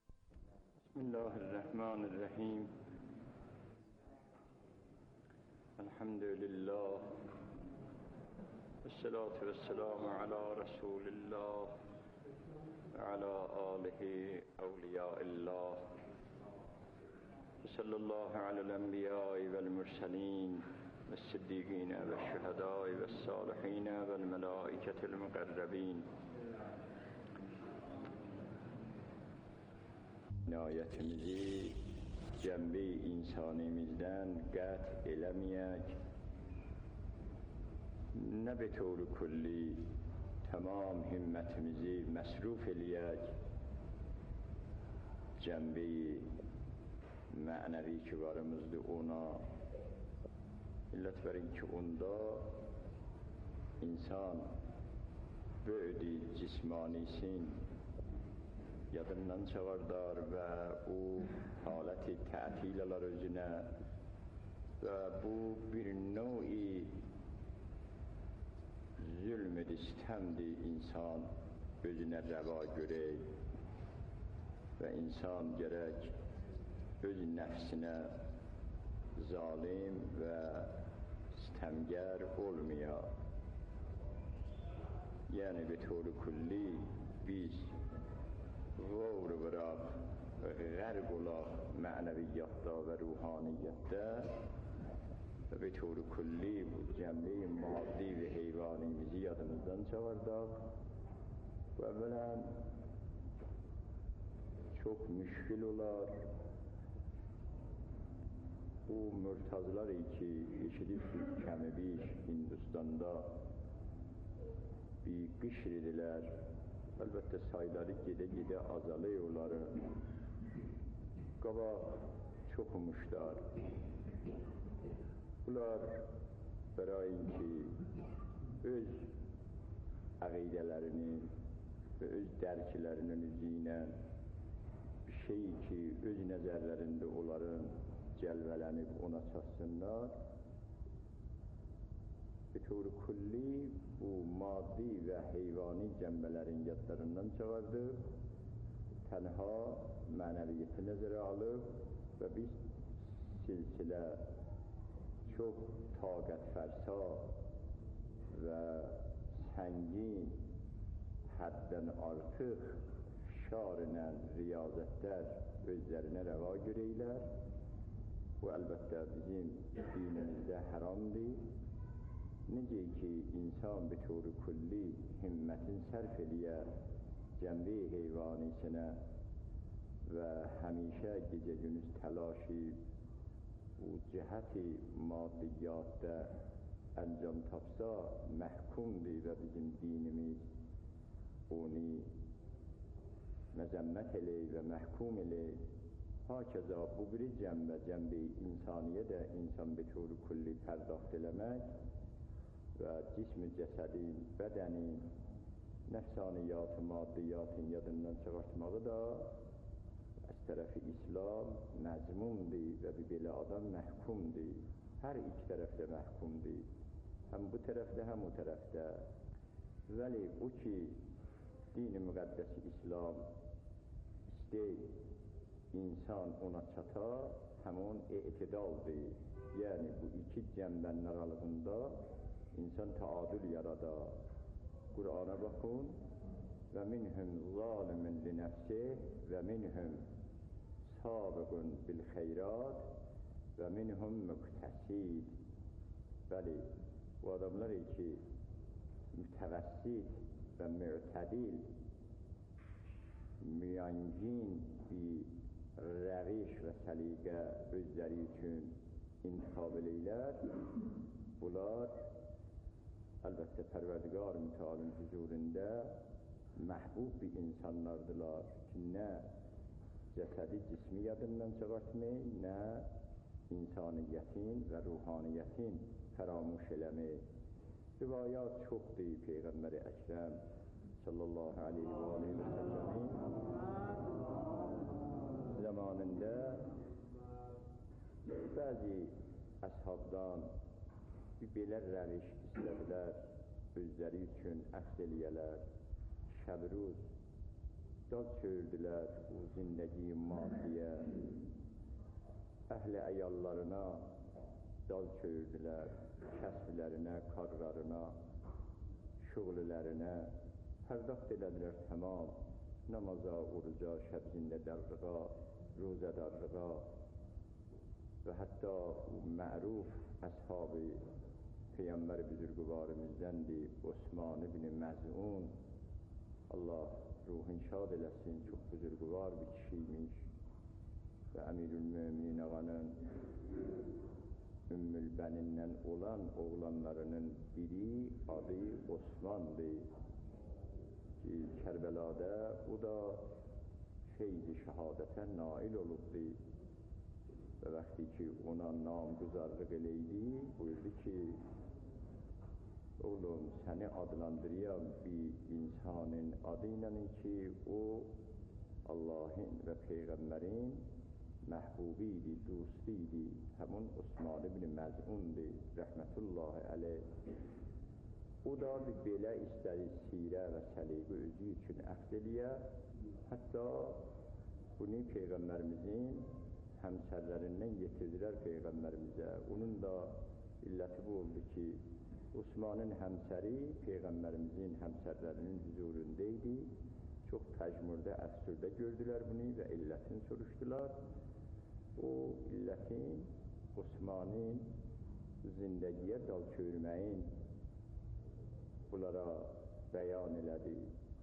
S16: Bismillahirrahmanirrahim. Elhamdülillah. Esselatu vesselamu ala Resulillah. وعلى آله أولياء الله وصلى الله على الأنبياء والمرسلين والصديقين والشهداء والصالحين والملائكة المقربين inayetimizi cembi insanimizden qət eləməyək, nə be tövr kulli tamam himmətimizi məsruf eləyək, cəmbi mənəvi ki varımızdır ona, illət verin ki onda insan bü'di cismanisin yadından çağırdar və o haləti tətil alar özünə və bu bir növi zülm-i sistemdir insan özünə rəva görək və insan gərək öz nəfsinə zalim və sistemgər olmaya. Yəni bir tövr kulli biz qavr bıraq, qərq olaq mənəviyyatda və ruhaniyyətdə ve bir tövr kulli bu cəmbi maddi ve heyvanimizi yadımızdan çağırdaq. Bu evvelen çok müşkil olar. Bu mürtazlar ki eşidirsiniz kəmi bir Hindistan'da bir qışr ediler. Elbette sayıları gide azalıyorlar. Qaba çok umuşlar. Bunlar برای اینکه öz əqidələrini və öz dərklərinin üzünə bir şey ki öz nəzərlərində onların cəlvələnib ona çatsınlar, bir tövr kulli bu maddi və heyvani cəmbələrin yadlarından çağırdık, tənha mənəviyyəti nəzərə alıb və biz silsilə çok taqət fərsa və səngin həddən artıq fişar ilə riyazətlər özlərinə rəva görəylər. Bu əlbəttə bizim dinimizdə haramdır. Necə ki insan bir tövr kulli himmətin sərf eləyə cəmbi heyvanisinə və həmişə gecə gündüz təlaşi o cəhəti maddiyyatda əncam tapsa məhkumdur və bizim dinimiz onu məzəmmət eləyir və məhkum eləyir. Hakeza bu bir cəmbi insaniyə də insan bir tövr kulli pərdaxt eləmək və cism-i cəsədin, bədənin, nəfsaniyyatı, maddiyyatın yadından çıxartmağı da az tərəfi İslam məzmundur və belə adam məhkumdur. Hər iki tərəfdə məhkumdur. Həm bu tərəfdə, həm o tərəfdə. Vəli o ki, din-i müqəddəsi İslam istəyir, insan ona çata, həmun etidaldır. Yəni bu iki cəmbənin aralığında insan taadül yarada. Qur'ana baxın. Və minhum zalimin li nəfsih və minhum sabiqun bil xeyrat və minhum müqtəsid. Bəli, bu adamlar ki mütəvəssit və mü'tədil, müyəngin bir rəviş və səliqə özləri üçün intixab eləyirlər. Bunlar əlbəttə Pərverdigar mütəalın huzurunda məhbub bir insanlardılar ki, nə cəsədi cismi yadından çıxartmayın, nə insaniyyətin və ruhaniyyətin fəramuş eləmək. Rivayat çoxdur Peyğəmbər Əkrəm sallallahu aleyhi və aleyhi və səlləmin zamanında bəzi əshabdan bir belə rəviş istədilər, özləri üçün əks eləyələr, şəb-ruz dad çövürdülər o zindəgi maddiyə, əhli əyallarına dal çövürdülər, kəsblərinə, karlarına, şuğlulərinə, pərdaxt elədilər tamam, namaza, oruca, şəb-zində dərrığa, rozadarlığa və hətta məruf əshab-ı Peyğəmbər büzürgüvarımızdəndir, Osman ibn Məz'un, Allah ruhun şad eləsin, çox büzürgüvar bir kişiymiş və Əmirül-Möminin ağanın Ümmül-Bənindən olan oğlanlarının biri adı Osman'dır ki, Kərbəlada o da feyz-i şəhadətə nail olubdur və vaxtı ki, ona namgüzarlıq eləydi, buyurdu ki, oğlum, səni adlandırıyam bir insanın adıyla ki, o Allahın və Peyğəmbərin məhbubi idi, dostu idi, həmun Osman ibn Məz'undur, rəhmətullahi aleyh. O da belə istəri sirə və səliqə özü üçün əxz eləyə, hətta bunu Peyğəmbərimizin həmsərlərindən yetirdilər Peyğəmbərimizə. Onun da illəti bu oldu ki, Osmanın həmsəri Peyğəmbərimizin həmsərlərinin huzurunda idi. Çox təcmürdə, əfsürdə gördülər bunu və illətini soruşdular. O illətin Osmanın zindəgiyə dal çövürməyin bunlara bəyan elədi.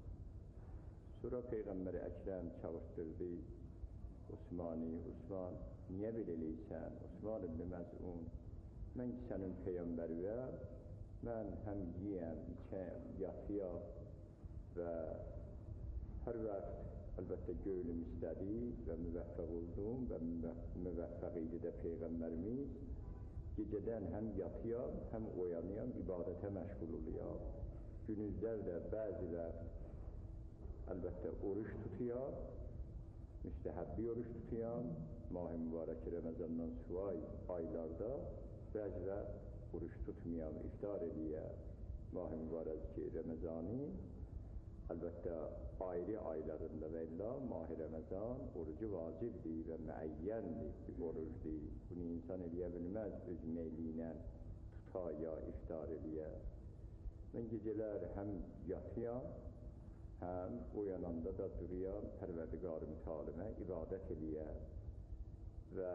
S16: Sonra Peyğəmbər Əkrəm çağırtdırdı Osmanı. Osman, niyə belə eləysən? Osman ibn Məz'un, mən ki sənin Peyğəmbərvə, mən həm yiyəm, içəm, yatıyam və hər vaxt əlbəttə gönlüm istədi və müvəffəq oldum və müvəffəq idi də Peyğəmbərimiz. Gecədən həm yatıyam, həm oyanıyam, ibadətə məşğul oluyam. Günüzlər də bəzi vaxt əlbəttə oruç tutuyam, müstəhəbbi oruç tutuyam, Mah-ı Mübarək Ramazandan sonra aylarda bəzi vaxt oruç tutmayam, iftar eləyəm. Mah-ı Mübarək Ramazanı əlbəttə ayrı aylarında və illa Mah-ı Ramazan orucu vacibdir və müəyyəndir bir orucdur. Bunu insan eləyə bilməz, öz meyliylə tuta ya iftar eləyə. Mən gecələr həm yatıyam, həm uyananda da duruyam, Pərverdigar-ı Mütəalimə ibadət eləyəm. Və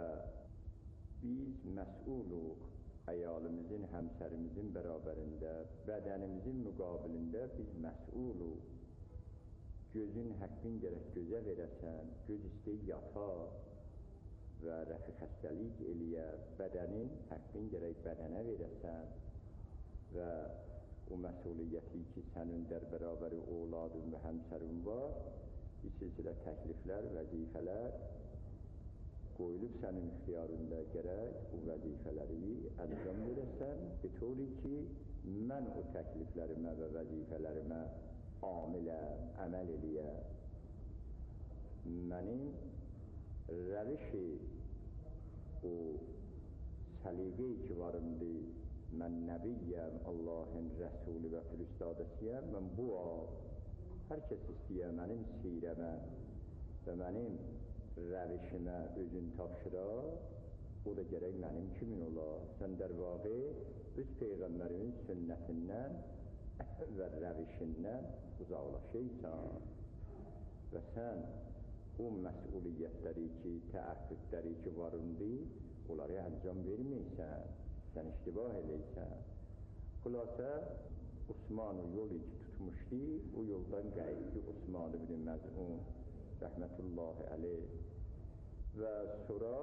S16: biz məsulluq əyalimizin, həmsərimizin bərabərində, bədənimizin müqabilində biz məsulluq. Gözün həqqin gərək gözə verəsən, göz istəyir yata və rəfi xəstəlik eləyə, bədənin həqqin gərək bədənə verəsən və o məsuliyyəti ki, sənin dər bərabəri oğladın və həmsərin var, bir silsilə təkliflər, vəzifələr qoyulub sənin ixtiyarında gərək o vəzifələri əncam verəsən, betori ki, mən o təkliflərimə və vəzifələrimə amiləm, əməl eləyəm. Mənim rəvişi o səliqeyi ki varımdır, mən nəbiyyəm, Allahın rəsulü və firistadəsiyəm, mən bu hər kəs istəyəm mənim sirəmə və mənim rəvişimə özün tapşıra, o da gərək mənim kimin ola. Sən dər vaqe öz Peyğəmbərimin sünnətindən və rəvişindən uzaqlaşıysan və sən o məsuliyyətləri ki, təəqqüdləri ki varındır, onları əncam verməysən, sən iştibah eləysən. Xülasə, Osman o yolu ki tutmuşdu, o yoldan qayıtdı Osman ibn Məz'un, rəhmətullahi aleyh. Və sonra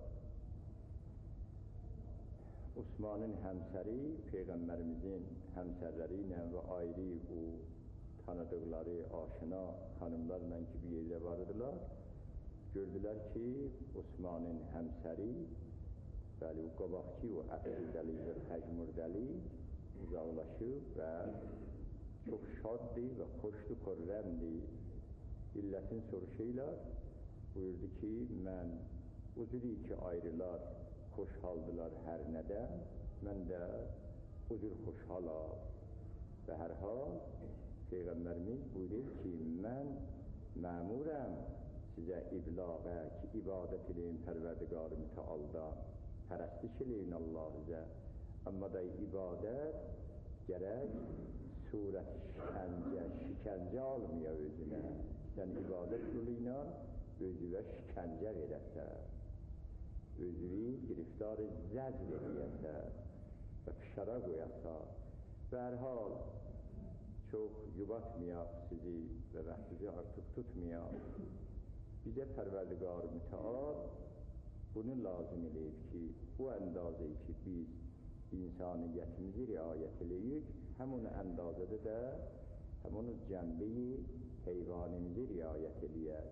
S16: Osmanın həmsəri, Peyğəmbərimizin həmsərləri ilə və ayrı o tanıdıqları aşina xanımlarla ki bir yerdə vardılar, gördülər ki, Osmanın həmsəri, bəli, o qabaqki o əfsürdəli və təcmürdəli uzaqlaşıb və çok şaddı ve hoşdu, xürrəmdi. İllətini soruşurlar. Buyurdu ki, mən üzülü ki ayrılar, xoşhaldılar hər nədən, mən də üzül xoşhalam. Və hər hal Peyğəmbərimiz buyurur ki, mən məmurəm sizə iblağə ki, ibadət eləyin Pərverdigar-ı Müteal'dan, pərəstiş eləyin Allah'ıza. Amma da ibadət gərək surət şikəncə almaya özünə. Sən ibadət yolu ilə özüvə şikəncə verəsən, özüvi giriftar zəzr eləyəsən və fişara qoyasan. Və hər hal çox yubatmayaq sizi və vaxtınızı artıq tutmayaq. Bizə Pərverdigar-ı Müteal bunu lazım eləyib ki, bu əndazəyi ki, biz insaniyyətimizi riayət eləyik, həmin əndazədə də həmin cənbəyi heyvanimizi riayət eləyək.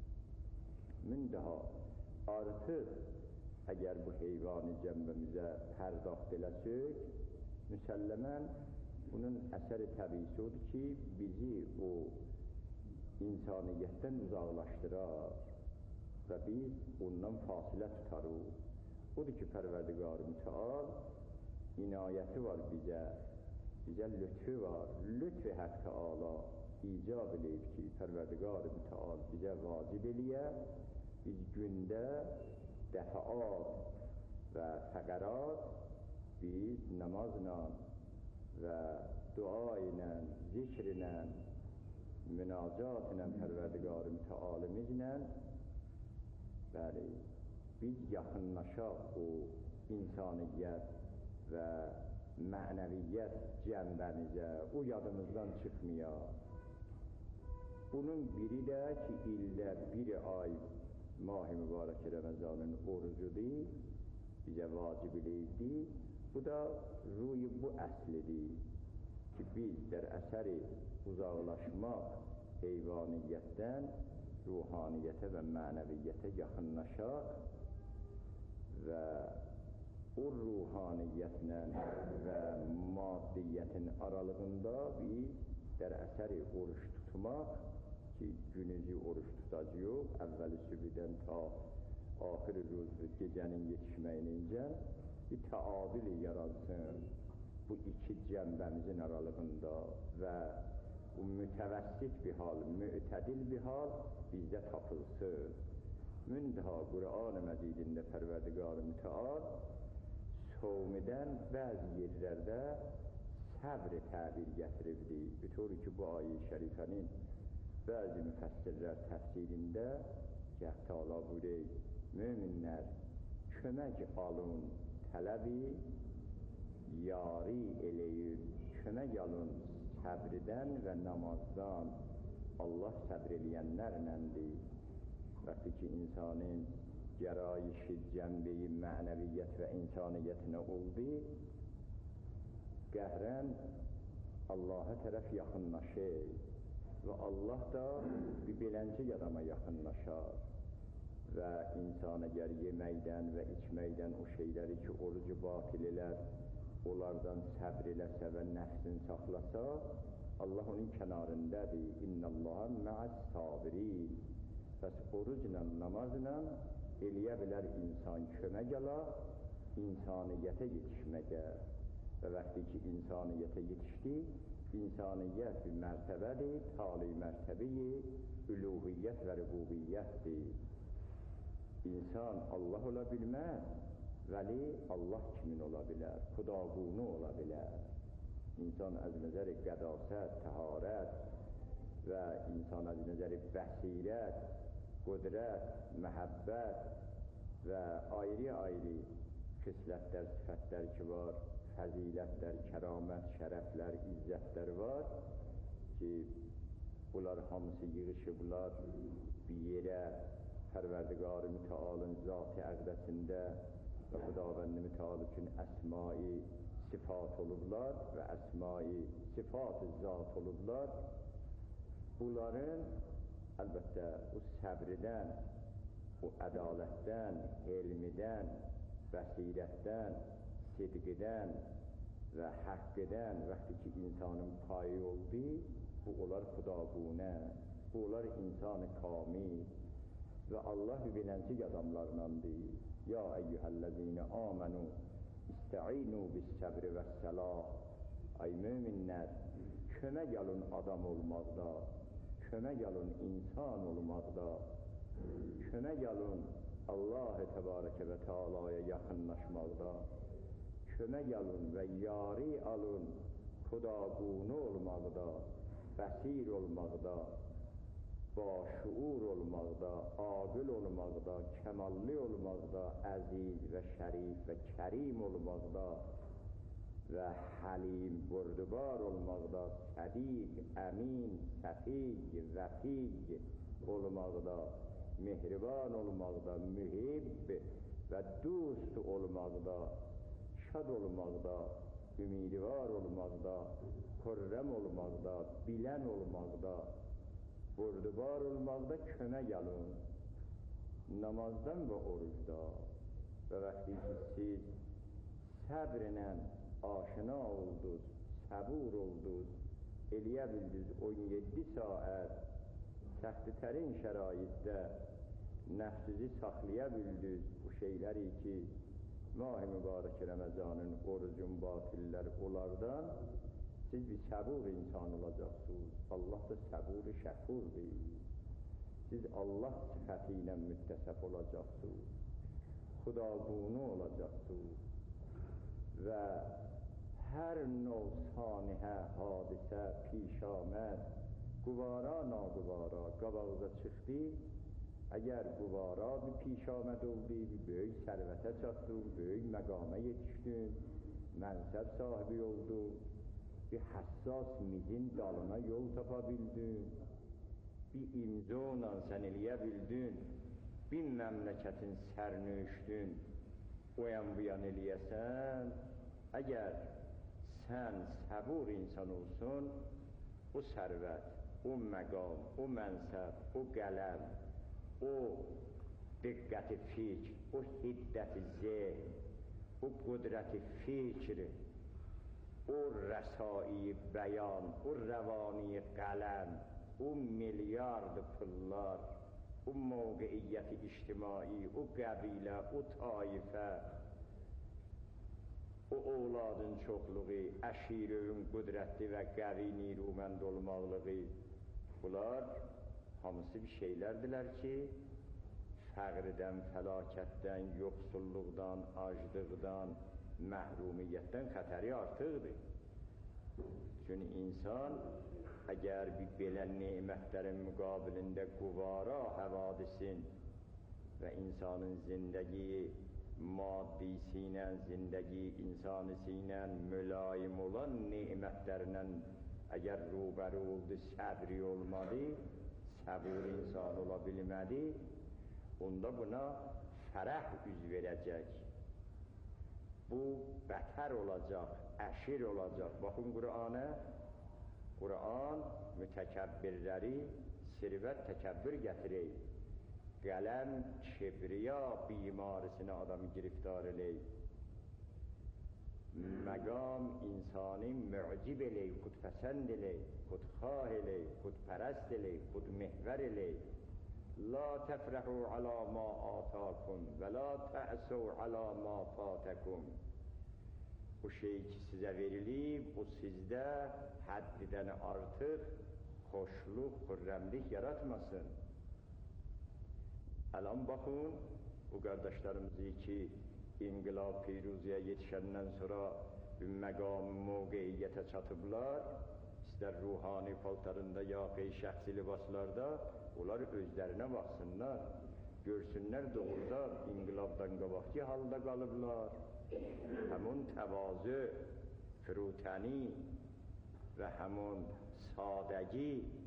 S16: Mündəha artıq əgər bu heyvani cənbəmizə pərdaxt eləsək, müsəlləmən bunun əsəri təbiisi odur ki, bizi o insaniyyətdən uzaqlaşdırar və biz ondan fasilə tutarıq. Odur ki, Pərverdigar-ı Müteal inayəti var bizə lütfü var. Lütf-i Haqq Təala icab eləyib ki, Pərverdigar-ı Müteal bizə vacib eləyə, biz gündə dəfəat və fəqərat biz namazla və dua ilə, zikr ilə, münacat ilə Pərverdigar-ı Mütealimizlə bəli, biz yaxınlaşaq o insaniyyət və mənəviyyət cənbəmizə, o yadımızdan çıxmayaq. Bunun biri də ki, ildə bir ay Mah-ı Mübarək Ramazanın orucudur, bizə vacib eləyibdir. Bu da ruyu bu əslidir ki, biz der əsəri uzaqlaşmaq heyvaniyyətdən ruhaniyyətə və mənəviyyətə yaxınlaşaq və o ruhaniyyətlə və maddiyyətin aralığında biz der əsəri oruç tutmaq ki, günüzü oruç tutacaq, əvvəli sübüdən ta axiri gecənin yetişməyincə bir təadül yaransın bu iki cənbəmizin aralığında və bu mütəvəssit bir hal, mütədil bir hal bizdə tapılsın. Mündəha Qur'an-ı Məcidində Pərverdigar-ı Müteal sovmidən bəzi yerlərdə səbr təbir gətiribdi. Bütor ki, bu ayə-i şərifənin bəzi müfəssirlər təfsirində ki, Teala buyurur, müminlər kömək alın, tələbi yari eləyin, kömək alın səbrdən və namazdan. Allah səbr eləyənlərləndir. Vəqti ki, insanın gərayişi, cənbəyi, mənəviyyət və insaniyyətinə oldu, qəhrən Allaha tərəf yaxınlaşır və Allah da bir beləncə adama yaxınlaşar və insan əgər yeməkdən və içməkdən o şeyləri ki, orucu batil elər, onlardan səbr eləsə və nəfsini saxlasa, Allah onun kənarındadır. İnnəllaha məəs-sabirin. Bəs orucla, namazla eləyə bilər insan kömək ala, insaniyyətə yetişməyə. Və vaxtı ki, insaniyyətə yetişdi, insaniyyət bir mərtəbədir, tali mərtəbəyi, üluhiyyət və rübubiyyətdir. İnsan Allah ola bilməz, vəli Allah kimin ola bilər, xudaqunu ola bilər. İnsan az nəzəri qədasət, təharət və insan az nəzəri bəsirət, qudrət, məhəbbət və ayrı-ayrı xislətlər, sifətlər ki var, fəzilətlər, kəramət, şərəflər, izzətlər var ki, bunlar hamısı yığışıblar bir yerə Pərverdigar-ı Müteal'ın zat-ı əqdəsində və Xudavənd-i Müteal üçün əsma-i sifat olublar və əsma-i sifat-ı zat olublar. Bunların əlbəttə o səbridən, o ədalətdən, elmidən, bəsirətdən, sidqidən ve hak eden vakti ki insanın payı oldu, bu olar xudagune, bu olar insan-ı kamil ve Allah bilenci adamlarındandır. Ya eyyühellezine amenu ista'inu bis sabri ve selah. Ay müminler, kömək alın adam olmaqda, kömək alın insan olmaqda, kömək alın Allah-u Tebareke ve Teala'ya yakınlaşmaqda, kömək alın və yari alın xudagunu olmaqda, bəsir olmaqda, başuur olmaqda, aqil olmaqda, kəmalli olmaqda, əziz və şərif və kərim olmaqda və halim, burdubar olmaqda, sadiq, əmin, səfiq, vəfiq olmaqda, mehriban olmaqda, mühib və dost olmaqda, şad olmaqda, ümidivar olmaqda, xürrəm olmaqda, bilən olmaqda, burdubar olmaqda kömək alın. Namazdan və orucda və vaxtı ki siz səbrlə aşina oldunuz, səbur oldunuz, eləyə bildiniz 17 saat səxti-tərin şəraitdə nəfsizi saxlaya bildiniz bu şeyləri ki, Mah-ı Mübarək Ramazanın orucun batiller olardan siz bir səbur insan olacaqsınız. Allah da səbur-ı şəkurdur. Siz Allah sıfəti ilə müttəsəf olacaqsınız. Xudagunu olacaqsınız. Və hər növ sanihə, hadisə, pişaməd, quvara, naquvara, qabağıza çıxdı. Əgər quvara bir pişaməd oldu, bir böyük sərvətə çatdın, böyük məqama yetişdin, mənsəb sahibi oldun, bir həssas mizin dalına yol tapa bildin, bir imzonla sən eləyə bildin, bir məmləkətin sərnüşdün, o yan bu yan eləyəsən, əgər sən səbur insan olsun, o sərvət, o məqam, o mənsəb, o qələm, o diqqəti fikr, o hiddəti zehn, o qudrəti fikr, o rəsai bəyan, o rəvani qələm, o milyard pullar, o mövqeiyyəti ictimai, o qəbilə, o taifə, o ovladın çoxluğu, əşiröyün qudrətli və qəvi nirumənd olmaqlığı, bunlar hamısı bir şeylərdirlər ki, fəqrdən, fəlakətdən, yoxsulluqdan, aclıqdan, məhrumiyyətdən xətəri artıqdır. Çünki insan əgər bir belə nemətlərin müqabilində quvara həvadisin və insanın zindəgi maddisi ilə, zindəgi insanisi ilə mülayim olan nemətlərinə əgər rubəri oldu, səbri olmadı, səbur insan ola bilmədi, onda buna fərəh üz verəcək. Bu bətər olacaq, əşir olacaq. Baxın Qur'ana, Qur'an mütəkəbbirləri sirvət təkəbbür gətirək. Qələm kibriya bimarisini adamı giriftar elək. Məqam insani mücib elək, xudpəsənd elək, xudxah elək, xudpərəst elək, xudmehvər elək. La təfrəhu alə ma atakum və la tə'səv alə ma fatakum. O şey ki sizə verilib, o sizdə həddidən artıq xoşluq, xürrəmlik yaratmasın. Əlan baxın, bu qardaşlarımızı ki, inqilab Piruziyyə yetişəndən sonra bir məqam mövqeiyyətə çatıblar, istər ruhani paltarında, yaxud şəxsi libaslarda, onlar özlərinə baxsınlar, görsünlər doğrudan inqilabdan qabaqki halda qalıblar. Həmun təvazö, firutəni və həmun sadəgi